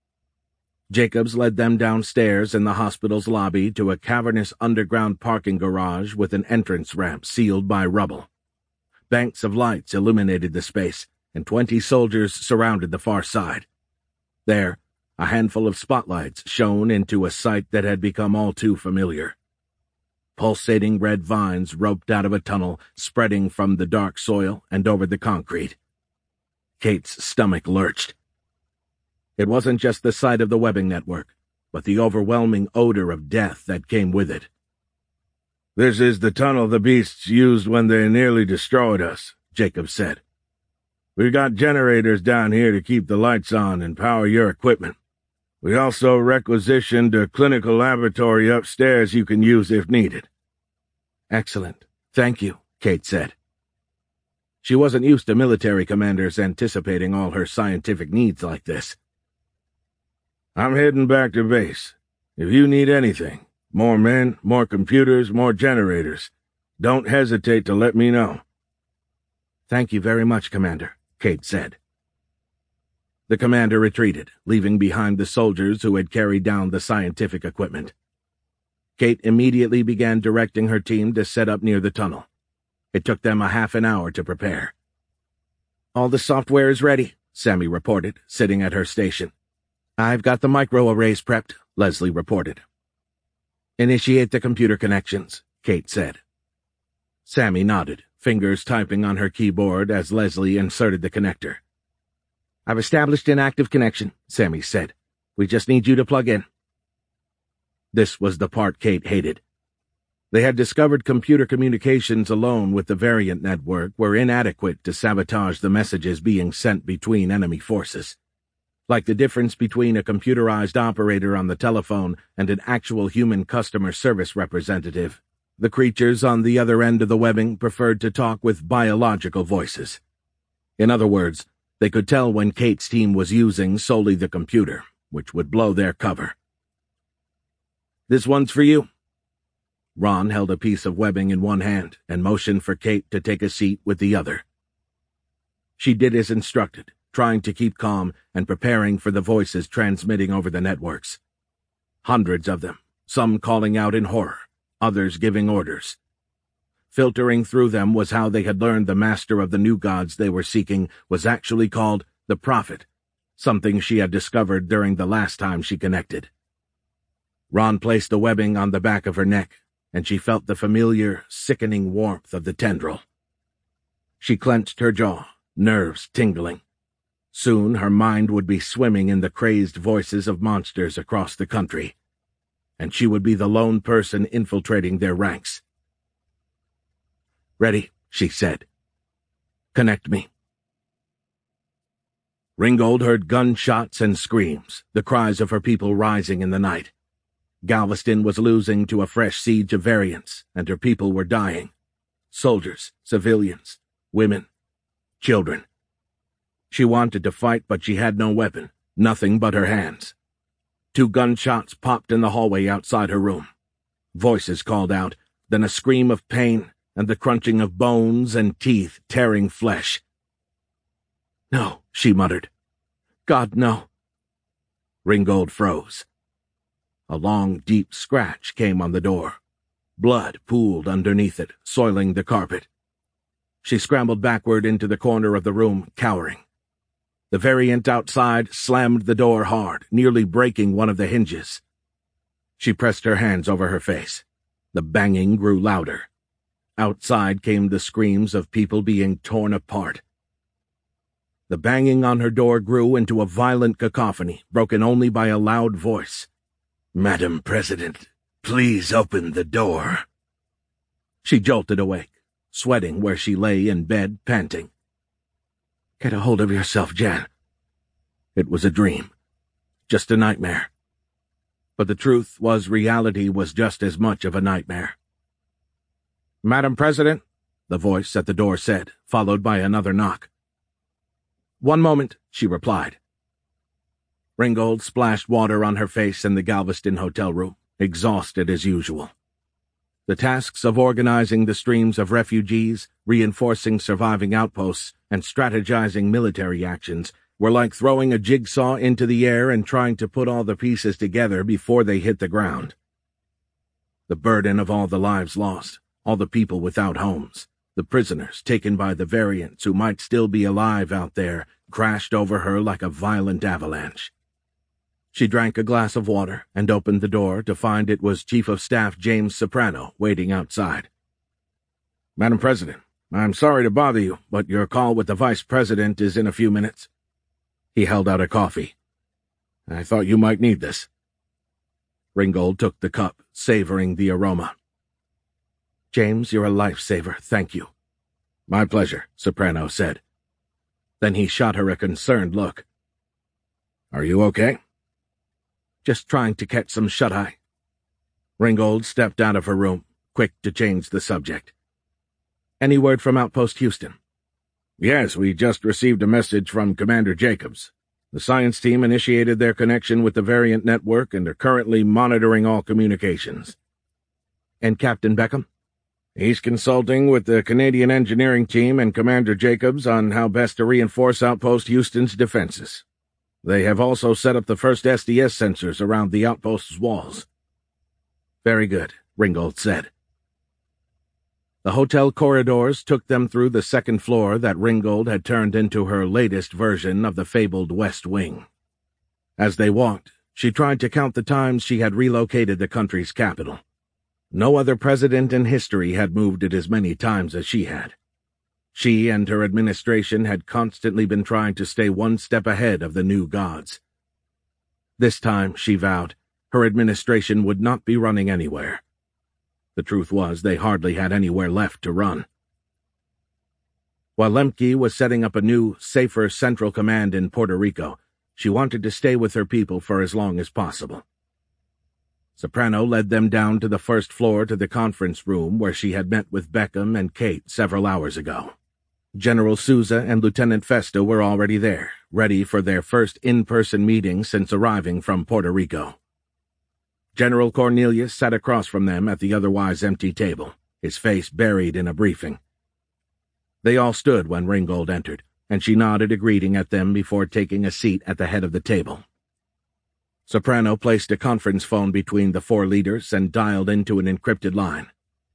Jacobs led them downstairs in the hospital's lobby to a cavernous underground parking garage with an entrance ramp sealed by rubble. Banks of lights illuminated the space, and twenty soldiers surrounded the far side. There, a handful of spotlights shone into a sight that had become all too familiar. Pulsating red vines roped out of a tunnel, spreading from the dark soil and over the concrete. Kate's stomach lurched. It wasn't just the sight of the webbing network, but the overwhelming odor of death that came with it. This is the tunnel the beasts used when they nearly destroyed us, Jacob said. We've got generators down here to keep the lights on and power your equipment. We also requisitioned a clinical laboratory upstairs you can use if needed. Excellent. Thank you, Kate said. She wasn't used to military commanders anticipating all her scientific needs like this. I'm heading back to base. If you need anything, more men, more computers, more generators, don't hesitate to let me know. Thank you very much, Commander, Kate said. The commander retreated, leaving behind the soldiers who had carried down the scientific equipment. Kate immediately began directing her team to set up near the tunnel. It took them a half an hour to prepare. All the software is ready, Sammy reported, sitting at her station. I've got the microarrays prepped, Leslie reported. Initiate the computer connections, Kate said. Sammy nodded, fingers typing on her keyboard as Leslie inserted the connector. I've established an active connection, Sammy said. We just need you to plug in. This was the part Kate hated. They had discovered computer communications alone with the variant network were inadequate to sabotage the messages being sent between enemy forces. Like the difference between a computerized operator on the telephone and an actual human customer service representative, the creatures on the other end of the webbing preferred to talk with biological voices. In other words, they could tell when Kate's team was using solely the computer, which would blow their cover. "This one's for you." Ron held a piece of webbing in one hand and motioned for Kate to take a seat with the other. She did as instructed, trying to keep calm and preparing for the voices transmitting over the networks. Hundreds of them, some calling out in horror, others giving orders. Filtering through them was how they had learned the master of the new gods they were seeking was actually called the Prophet, something she had discovered during the last time she connected. Ron placed the webbing on the back of her neck, and she felt the familiar, sickening warmth of the tendril. She clenched her jaw, nerves tingling. Soon her mind would be swimming in the crazed voices of monsters across the country, and she would be the lone person infiltrating their ranks. "Ready," she said. "Connect me." Ringgold heard gunshots and screams, the cries of her people rising in the night. Galveston was losing to a fresh siege of variants, and her people were dying. Soldiers, civilians, women, children. She wanted to fight, but she had no weapon, nothing but her hands. Two gunshots popped in the hallway outside her room. Voices called out, then a scream of pain and the crunching of bones and teeth tearing flesh. "No," she muttered. "God, no." Ringgold froze. A long, deep scratch came on the door. Blood pooled underneath it, soiling the carpet. She scrambled backward into the corner of the room, cowering. The variant outside slammed the door hard, nearly breaking one of the hinges. She pressed her hands over her face. The banging grew louder. Outside came the screams of people being torn apart. The banging on her door grew into a violent cacophony, broken only by a loud voice. "Madam President, please open the door." She jolted awake, sweating where she lay in bed, panting. "Get a hold of yourself, Jan." It was a dream. Just a nightmare. But the truth was reality was just as much of a nightmare. "Madam President," the voice at the door said, followed by another knock. "One moment," she replied. Ringgold splashed water on her face in the Galveston hotel room, exhausted as usual. The tasks of organizing the streams of refugees, reinforcing surviving outposts, and strategizing military actions were like throwing a jigsaw into the air and trying to put all the pieces together before they hit the ground. The burden of all the lives lost, all the people without homes, the prisoners taken by the variants who might still be alive out there, crashed over her like a violent avalanche. She drank a glass of water and opened the door to find it was Chief of Staff James Soprano waiting outside. "Madam President, I'm sorry to bother you, but your call with the Vice President is in a few minutes." He held out a coffee. "I thought you might need this." Ringgold took the cup, savoring the aroma. "James, you're a lifesaver, thank you." "My pleasure," Soprano said. Then he shot her a concerned look. "Are you okay?" "Just trying to catch some shut-eye." Ringgold stepped out of her room, quick to change the subject. "Any word from Outpost Houston?" "Yes, we just received a message from Commander Jacobs. The science team initiated their connection with the variant network and are currently monitoring all communications." "And Captain Beckham?" "He's consulting with the Canadian engineering team and Commander Jacobs on how best to reinforce Outpost Houston's defenses. They have also set up the first S D S sensors around the outpost's walls." "Very good," Ringgold said. The hotel corridors took them through the second floor that Ringgold had turned into her latest version of the fabled West Wing. As they walked, she tried to count the times she had relocated the country's capital. No other president in history had moved it as many times as she had. She and her administration had constantly been trying to stay one step ahead of the new gods. This time, she vowed, her administration would not be running anywhere. The truth was they hardly had anywhere left to run. While Lemke was setting up a new, safer central command in Puerto Rico, she wanted to stay with her people for as long as possible. Soprano led them down to the first floor to the conference room where she had met with Beckham and Kate several hours ago. General Souza and Lieutenant Festa were already there, ready for their first in-person meeting since arriving from Puerto Rico. General Cornelius sat across from them at the otherwise empty table, his face buried in a briefing. They all stood when Ringgold entered, and she nodded a greeting at them before taking a seat at the head of the table. Soprano placed a conference phone between the four leaders and dialed into an encrypted line.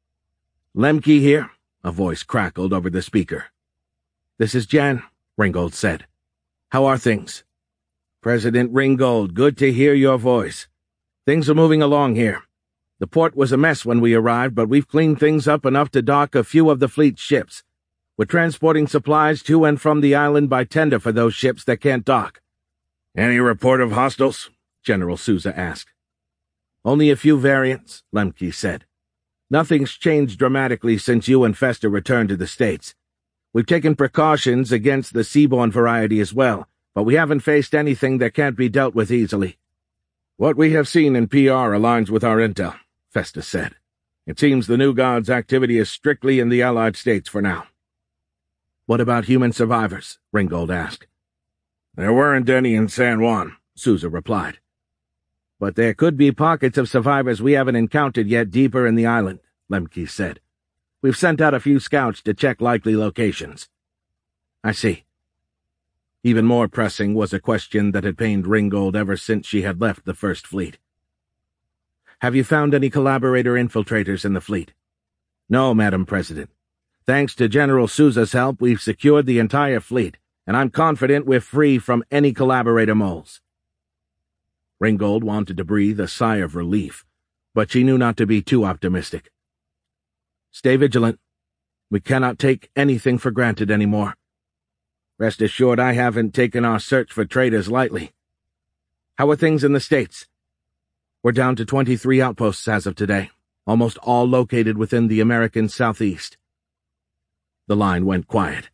"Lemke here," a voice crackled over the speaker. "This is Jan," Ringgold said. "How are things?" "President Ringgold, good to hear your voice. Things are moving along here. The port was a mess when we arrived, but we've cleaned things up enough to dock a few of the fleet's ships. We're transporting supplies to and from the island by tender for those ships that can't dock." "Any report of hostiles?" General Souza asked. "Only a few variants," Lemke said. "Nothing's changed dramatically since you and Festa returned to the States. We've taken precautions against the seaborne variety as well, but we haven't faced anything that can't be dealt with easily." "What we have seen in P R aligns with our intel," Festa said. "It seems the New God's activity is strictly in the Allied States for now." "What about human survivors?" Ringgold asked. "There weren't any in San Juan," Souza replied. "But there could be pockets of survivors we haven't encountered yet deeper in the island," Lemke said. "We've sent out a few scouts to check likely locations." "I see." Even more pressing was a question that had pained Ringgold ever since she had left the First Fleet. "Have you found any collaborator infiltrators in the fleet?" "No, Madam President. Thanks to General Souza's help, we've secured the entire fleet, and I'm confident we're free from any collaborator moles." Ringgold wanted to breathe a sigh of relief, but she knew not to be too optimistic. "Stay vigilant. We cannot take anything for granted anymore. Rest assured I haven't taken our search for traitors lightly. How are things in the States?" "We're down to twenty-three outposts as of today, almost all located within the American Southeast." The line went quiet.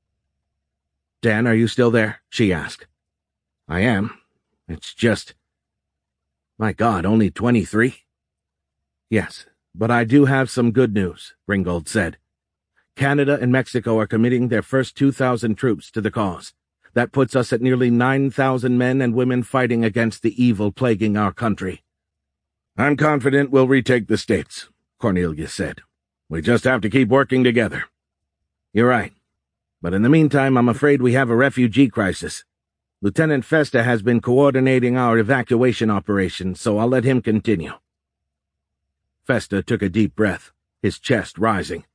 "Dan, are you still there?" she asked. "I am. It's just... My God, only twenty-three? "Yes, but I do have some good news," Ringgold said. "Canada and Mexico are committing their first two thousand troops to the cause. That puts us at nearly nine thousand men and women fighting against the evil plaguing our country." "I'm confident we'll retake the States," Cornelius said. "We just have to keep working together." "You're right. But in the meantime, I'm afraid we have a refugee crisis. Lieutenant Festa has been coordinating our evacuation operation, so I'll let him continue." Festa took a deep breath, his chest rising.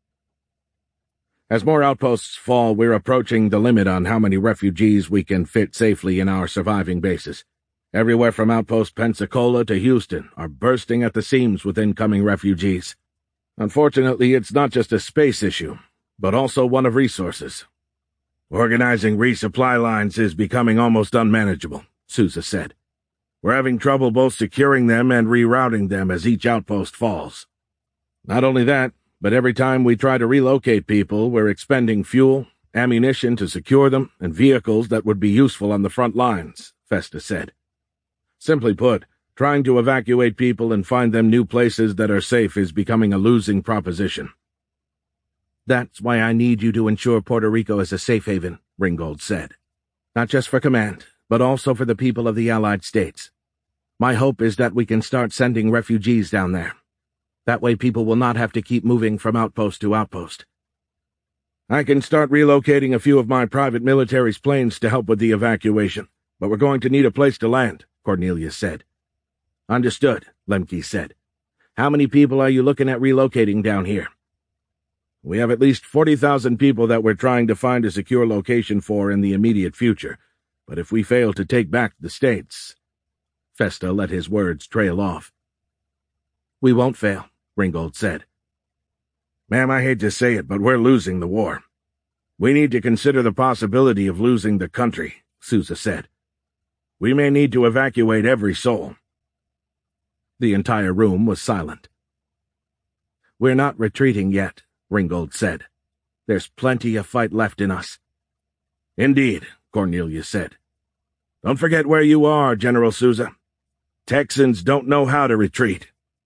"As more outposts fall, we're approaching the limit on how many refugees we can fit safely in our surviving bases. Everywhere from Outpost Pensacola to Houston are bursting at the seams with incoming refugees. Unfortunately, it's not just a space issue, but also one of resources." "Organizing resupply lines is becoming almost unmanageable," Souza said. "We're having trouble both securing them and rerouting them as each outpost falls." "Not only that, but every time we try to relocate people, we're expending fuel, ammunition to secure them, and vehicles that would be useful on the front lines," Festa said. "Simply put, trying to evacuate people and find them new places that are safe is becoming a losing proposition." "That's why I need you to ensure Puerto Rico is a safe haven," Ringgold said. "Not just for command, but also for the people of the Allied States. My hope is that we can start sending refugees down there. That way people will not have to keep moving from outpost to outpost." "I can start relocating a few of my private military's planes to help with the evacuation, but we're going to need a place to land," Cornelius said. "Understood," Lemke said. "How many people are you looking at relocating down here?" "We have at least forty thousand people that we're trying to find a secure location for in the immediate future, but if we fail to take back the States—" Festa let his words trail off. "We won't fail," Ringgold said. "Ma'am, I hate to say it, but we're losing the war. We need to consider the possibility of losing the country," Souza said. "We may need to evacuate every soul." The entire room was silent. "We're not retreating yet," Ringgold said. "There's plenty of fight left in us." "Indeed," Cornelius said. "Don't forget where you are, General Souza. Texans don't know how to retreat.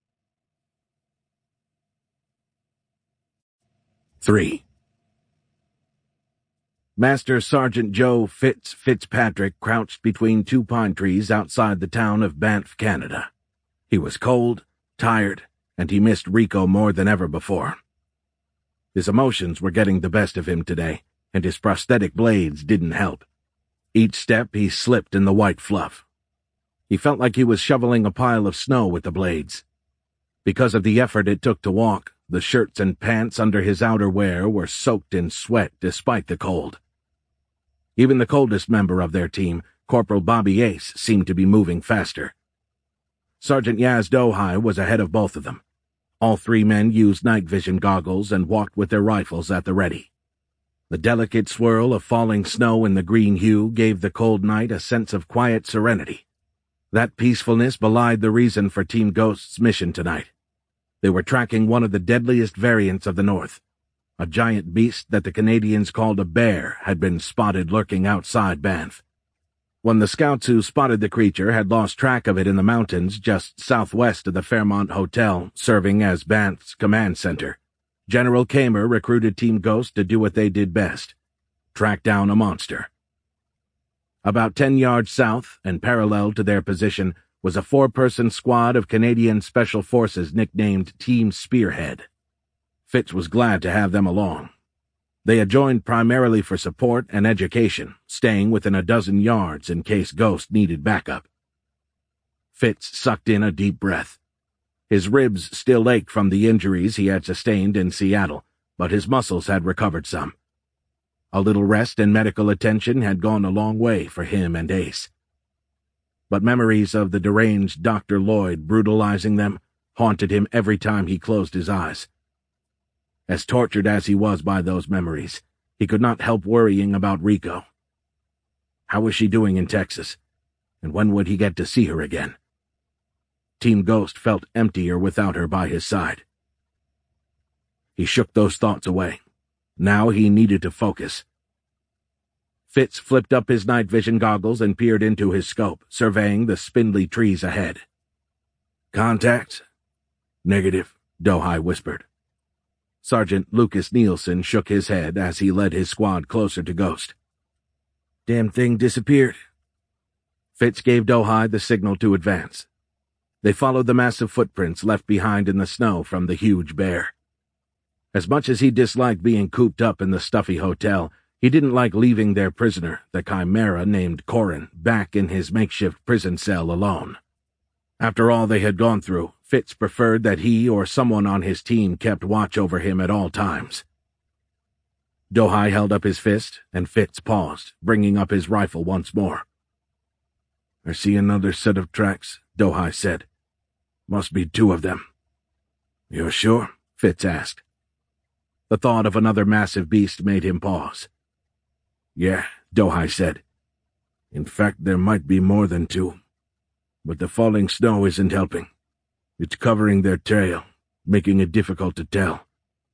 Three. Master Sergeant Joe Fitz Fitzpatrick crouched between two pine trees outside the town of Banff, Canada. He was cold, tired, and he missed Rico more than ever before. His emotions were getting the best of him today, and his prosthetic blades didn't help. Each step he slipped in the white fluff. He felt like he was shoveling a pile of snow with the blades. Because of the effort it took to walk, the shirts and pants under his outerwear were soaked in sweat despite the cold. Even the coldest member of their team, Corporal Bobby Ace, seemed to be moving faster. Sergeant Yaz Dohai was ahead of both of them. All three men used night vision goggles and walked with their rifles at the ready. The delicate swirl of falling snow in the green hue gave the cold night a sense of quiet serenity. That peacefulness belied the reason for Team Ghost's mission tonight. They were tracking one of the deadliest variants of the North. A giant beast that the Canadians called a bear had been spotted lurking outside Banff. When the scouts who spotted the creature had lost track of it in the mountains just southwest of the Fairmont Hotel, serving as Banff's command center, General Kamer recruited Team Ghost to do what they did best: track down a monster. About ten yards south and parallel to their position was a four-person squad of Canadian Special Forces nicknamed Team Spearhead. Fitz was glad to have them along. They had joined primarily for support and education, staying within a dozen yards in case Ghost needed backup. Fitz sucked in a deep breath. His ribs still ached from the injuries he had sustained in Seattle, but his muscles had recovered some. A little rest and medical attention had gone a long way for him and Ace. But memories of the deranged Doctor Lloyd brutalizing them haunted him every time he closed his eyes. As tortured as he was by those memories, he could not help worrying about Rico. How was she doing in Texas? And when would he get to see her again? Team Ghost felt emptier without her by his side. He shook those thoughts away. Now he needed to focus. Fitz flipped up his night vision goggles and peered into his scope, surveying the spindly trees ahead. "Contacts?" "Negative," Dohai whispered. Sergeant Lucas Nielsen shook his head as he led his squad closer to Ghost. "Damn thing disappeared." Fitz gave Dohai the signal to advance. They followed the massive footprints left behind in the snow from the huge bear. As much as he disliked being cooped up in the stuffy hotel, he didn't like leaving their prisoner, the chimera named Corin, back in his makeshift prison cell alone. After all they had gone through, Fitz preferred that he or someone on his team kept watch over him at all times. Dohai held up his fist, and Fitz paused, bringing up his rifle once more. "I see another set of tracks," Dohai said. "Must be two of them." "You're sure?" Fitz asked. The thought of another massive beast made him pause. "Yeah," Dohai said. "In fact, there might be more than two. But the falling snow isn't helping. It's covering their trail, making it difficult to tell."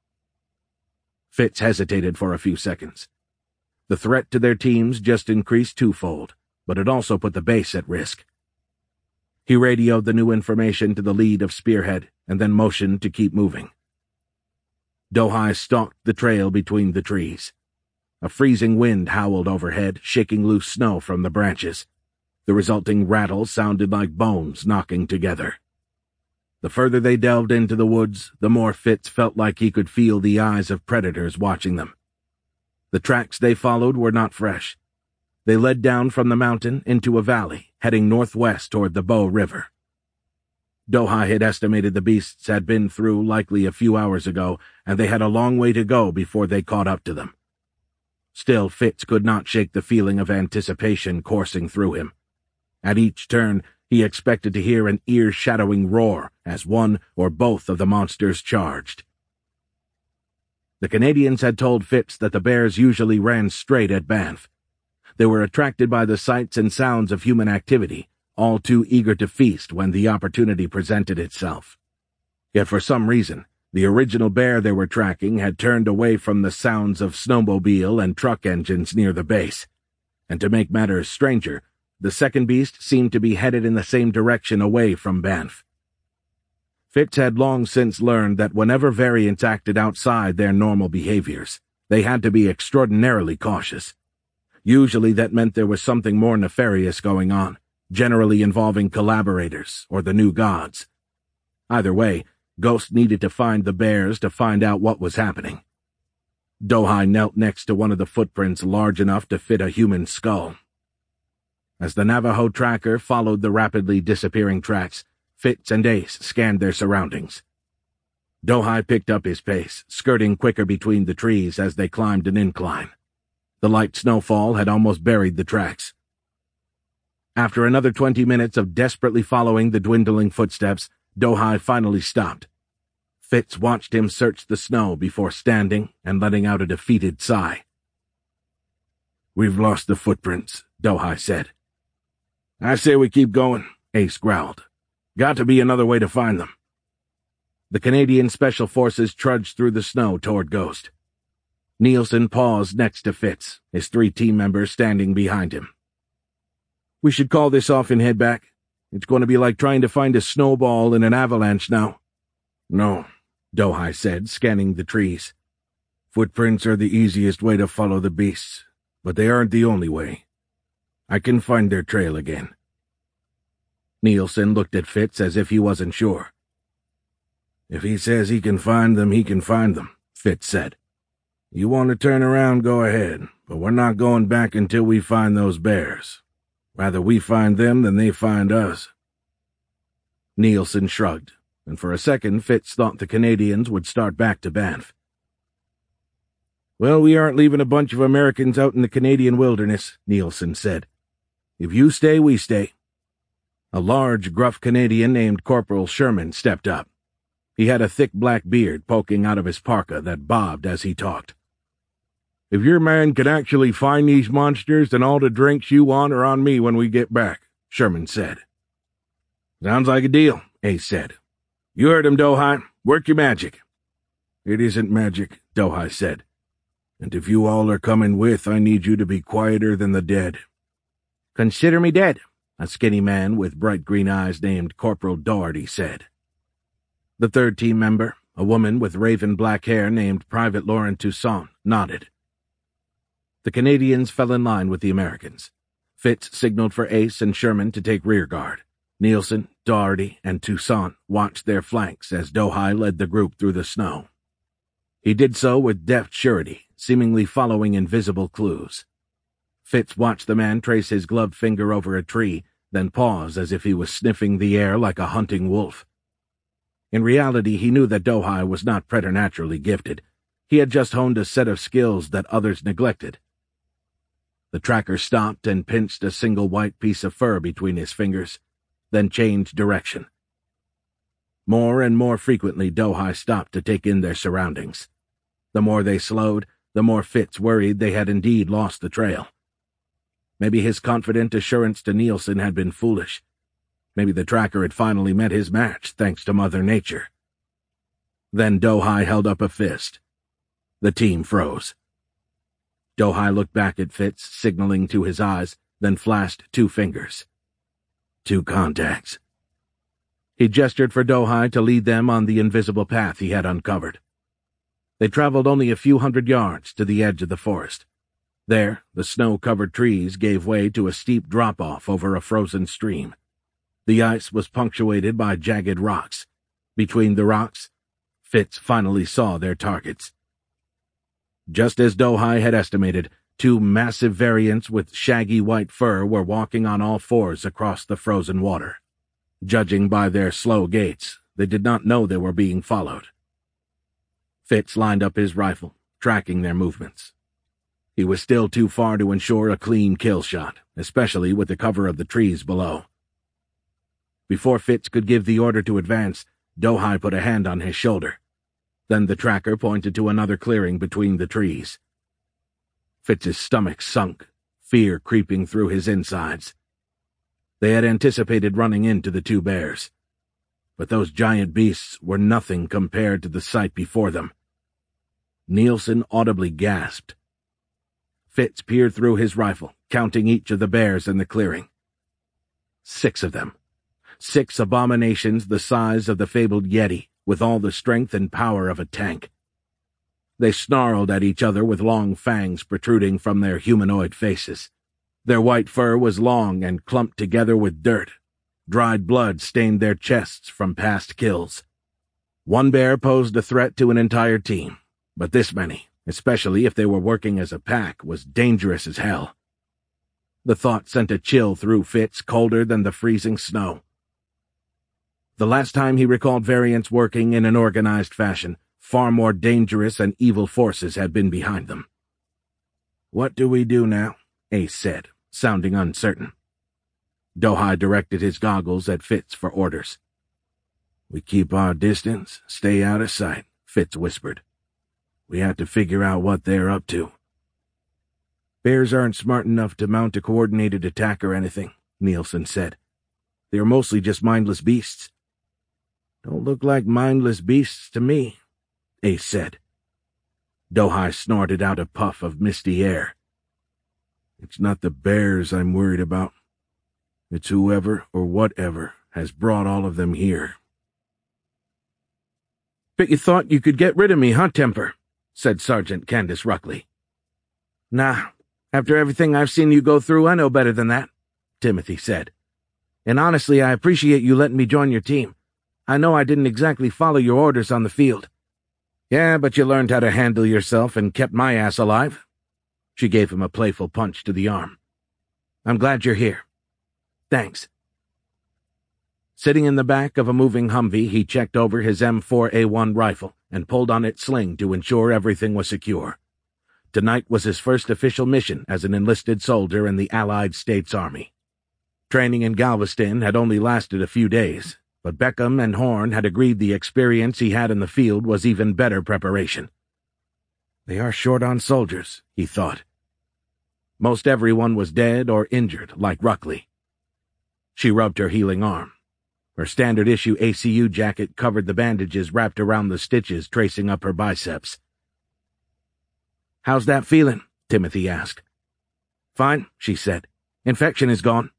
Fitz hesitated for a few seconds. The threat to their teams just increased twofold, but it also put the base at risk. He radioed the new information to the lead of Spearhead and then motioned to keep moving. Dohai stalked the trail between the trees. A freezing wind howled overhead, shaking loose snow from the branches. The resulting rattle sounded like bones knocking together. The further they delved into the woods, the more Fitz felt like he could feel the eyes of predators watching them. The tracks they followed were not fresh. They led down from the mountain into a valley, heading northwest toward the Bow River. Dohai had estimated the beasts had been through likely a few hours ago, and they had a long way to go before they caught up to them. Still, Fitz could not shake the feeling of anticipation coursing through him. At each turn, he expected to hear an ear-shadowing roar as one or both of the monsters charged. The Canadians had told Fitz that the bears usually ran straight at Banff. They were attracted by the sights and sounds of human activity, all too eager to feast when the opportunity presented itself. Yet for some reason, the original bear they were tracking had turned away from the sounds of snowmobile and truck engines near the base. And to make matters stranger, the second beast seemed to be headed in the same direction away from Banff. Fitz had long since learned that whenever variants acted outside their normal behaviors, they had to be extraordinarily cautious. Usually that meant there was something more nefarious going on, generally involving collaborators or the new gods. Either way, Ghost needed to find the bears to find out what was happening. Dohai knelt next to one of the footprints large enough to fit a human skull. As the Navajo tracker followed the rapidly disappearing tracks, Fitz and Ace scanned their surroundings. Dohai picked up his pace, skirting quicker between the trees as they climbed an incline. The light snowfall had almost buried the tracks. After another twenty minutes of desperately following the dwindling footsteps, Dohai finally stopped. Fitz watched him search the snow before standing and letting out a defeated sigh. "We've lost the footprints," Dohai said. "I say we keep going," Ace growled. "Got to be another way to find them." The Canadian Special Forces trudged through the snow toward Ghost. Nielsen paused next to Fitz, his three team members standing behind him. "We should call this off and head back. It's going to be like trying to find a snowball in an avalanche now." "No," Dohai said, scanning the trees. "Footprints are the easiest way to follow the beasts, but they aren't the only way. I can find their trail again." Nielsen looked at Fitz as if he wasn't sure. "If he says he can find them, he can find them," Fitz said. "You want to turn around, go ahead, but we're not going back until we find those bears. Rather we find them than they find us." Nielsen shrugged, and for a second Fitz thought the Canadians would start back to Banff. "Well, we aren't leaving a bunch of Americans out in the Canadian wilderness," Nielsen said. "If you stay, we stay." A large, gruff Canadian named Corporal Sherman stepped up. He had a thick black beard poking out of his parka that bobbed as he talked. "If your man can actually find these monsters, then all the drinks you want are on me when we get back," Sherman said. "Sounds like a deal," Ace said. "You heard him, Dohai. Work your magic." "It isn't magic," Dohai said. "And if you all are coming with, I need you to be quieter than the dead." "Consider me dead," a skinny man with bright green eyes named Corporal Doherty said. The third team member, a woman with raven black hair named Private Lauren Toussaint, nodded. The Canadians fell in line with the Americans. Fitz signaled for Ace and Sherman to take rear guard. Nielsen, Doherty, and Toussaint watched their flanks as Dohai led the group through the snow. He did so with deft surety, seemingly following invisible clues. Fitz watched the man trace his gloved finger over a tree, then pause as if he was sniffing the air like a hunting wolf. In reality, he knew that Dohai was not preternaturally gifted. He had just honed a set of skills that others neglected. The tracker stopped and pinched a single white piece of fur between his fingers, then changed direction. More and more frequently Dohai stopped to take in their surroundings. The more they slowed, the more Fitz worried they had indeed lost the trail. Maybe his confident assurance to Nielsen had been foolish. Maybe the tracker had finally met his match, thanks to Mother Nature. Then Dohai held up a fist. The team froze. Dohai looked back at Fitz, signaling to his eyes, then flashed two fingers. Two contacts. He gestured for Dohai to lead them on the invisible path he had uncovered. They traveled only a few hundred yards to the edge of the forest. There, the snow-covered trees gave way to a steep drop-off over a frozen stream. The ice was punctuated by jagged rocks. Between the rocks, Fitz finally saw their targets. Just as Dohai had estimated, two massive variants with shaggy white fur were walking on all fours across the frozen water. Judging by their slow gaits, they did not know they were being followed. Fitz lined up his rifle, tracking their movements. He was still too far to ensure a clean kill shot, especially with the cover of the trees below. Before Fitz could give the order to advance, Dohai put a hand on his shoulder. Then the tracker pointed to another clearing between the trees. Fitz's stomach sunk, fear creeping through his insides. They had anticipated running into the two bears. But those giant beasts were nothing compared to the sight before them. Nielsen audibly gasped. Fitz peered through his rifle, counting each of the bears in the clearing. Six of them. Six abominations the size of the fabled Yeti, with all the strength and power of a tank. They snarled at each other with long fangs protruding from their humanoid faces. Their white fur was long and clumped together with dirt. Dried blood stained their chests from past kills. One bear posed a threat to an entire team, but this many, especially if they were working as a pack, was dangerous as hell. The thought sent a chill through Fitz colder than the freezing snow. The last time he recalled variants working in an organized fashion, far more dangerous and evil forces had been behind them. "What do we do now?" Ace said, sounding uncertain. Dohai directed his goggles at Fitz for orders. "We keep our distance, stay out of sight," Fitz whispered. "We have to figure out what they're up to." "Bears aren't smart enough to mount a coordinated attack or anything," Nielsen said. "They are mostly just mindless beasts." "Don't look like mindless beasts to me," Ace said. Dohai snorted out a puff of misty air. "It's not the bears I'm worried about. It's whoever or whatever has brought all of them here." "Bet you thought you could get rid of me, huh, Temper?" said Sergeant Candace Ruckley. "Nah, after everything I've seen you go through, I know better than that," Timothy said. "And honestly, I appreciate you letting me join your team. I know I didn't exactly follow your orders on the field." "Yeah, but you learned how to handle yourself and kept my ass alive." She gave him a playful punch to the arm. "I'm glad you're here." "Thanks." Sitting in the back of a moving Humvee, he checked over his M four A one rifle and pulled on its sling to ensure everything was secure. Tonight was his first official mission as an enlisted soldier in the Allied States Army. Training in Galveston had only lasted a few days, but Beckham and Horn had agreed the experience he had in the field was even better preparation. They are short on soldiers, he thought. Most everyone was dead or injured, like Ruckley. She rubbed her healing arm. Her standard-issue A C U jacket covered the bandages wrapped around the stitches tracing up her biceps. "How's that feeling?" Timothy asked. "Fine," she said. "Infection is gone."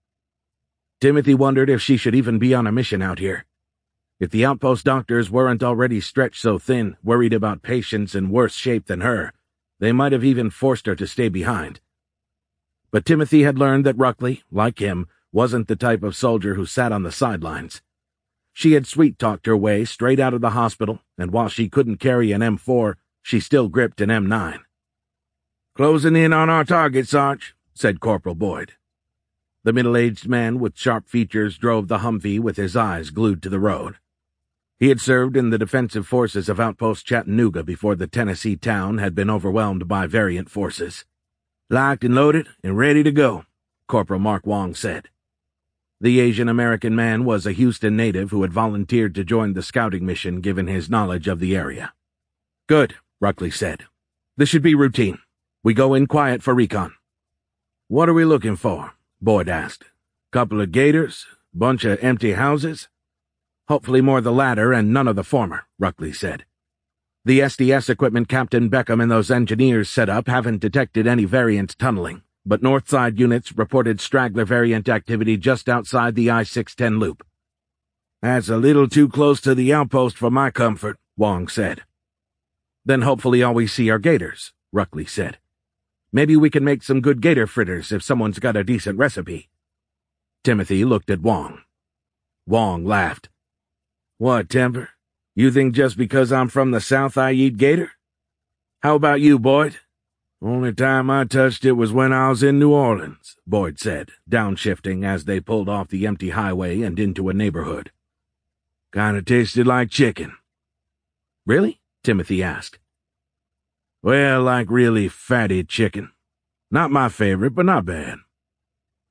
Timothy wondered if she should even be on a mission out here. If the outpost doctors weren't already stretched so thin, worried about patients in worse shape than her, they might have even forced her to stay behind. But Timothy had learned that Ruckley, like him, wasn't the type of soldier who sat on the sidelines. She had sweet-talked her way straight out of the hospital, and while she couldn't carry an M four, she still gripped an M nine. "Closing in on our target, Sarge," said Corporal Boyd. The middle-aged man with sharp features drove the Humvee with his eyes glued to the road. He had served in the defensive forces of Outpost Chattanooga before the Tennessee town had been overwhelmed by variant forces. "Locked and loaded and ready to go," Corporal Mark Wong said. The Asian-American man was a Houston native who had volunteered to join the scouting mission given his knowledge of the area. "Good," Ruckley said. "This should be routine. We go in quiet for recon." "What are we looking for?" Boyd asked. "Couple of gators? Bunch of empty houses?" "Hopefully more the latter and none of the former," Ruckley said. "The S D S equipment Captain Beckham and those engineers set up haven't detected any variant tunneling, but Northside units reported straggler variant activity just outside the I six ten loop." "That's a little too close to the outpost for my comfort," Wong said. "Then hopefully all we see are gators," Ruckley said. "Maybe we can make some good gator fritters if someone's got a decent recipe." Timothy looked at Wong. Wong laughed. "What, Temper? You think just because I'm from the South I eat gator? How about you, Boyd?" "Only time I touched it was when I was in New Orleans," Boyd said, downshifting as they pulled off the empty highway and into a neighborhood. "Kinda tasted like chicken." "Really?" Timothy asked. "Well, like really fatty chicken. Not my favorite, but not bad."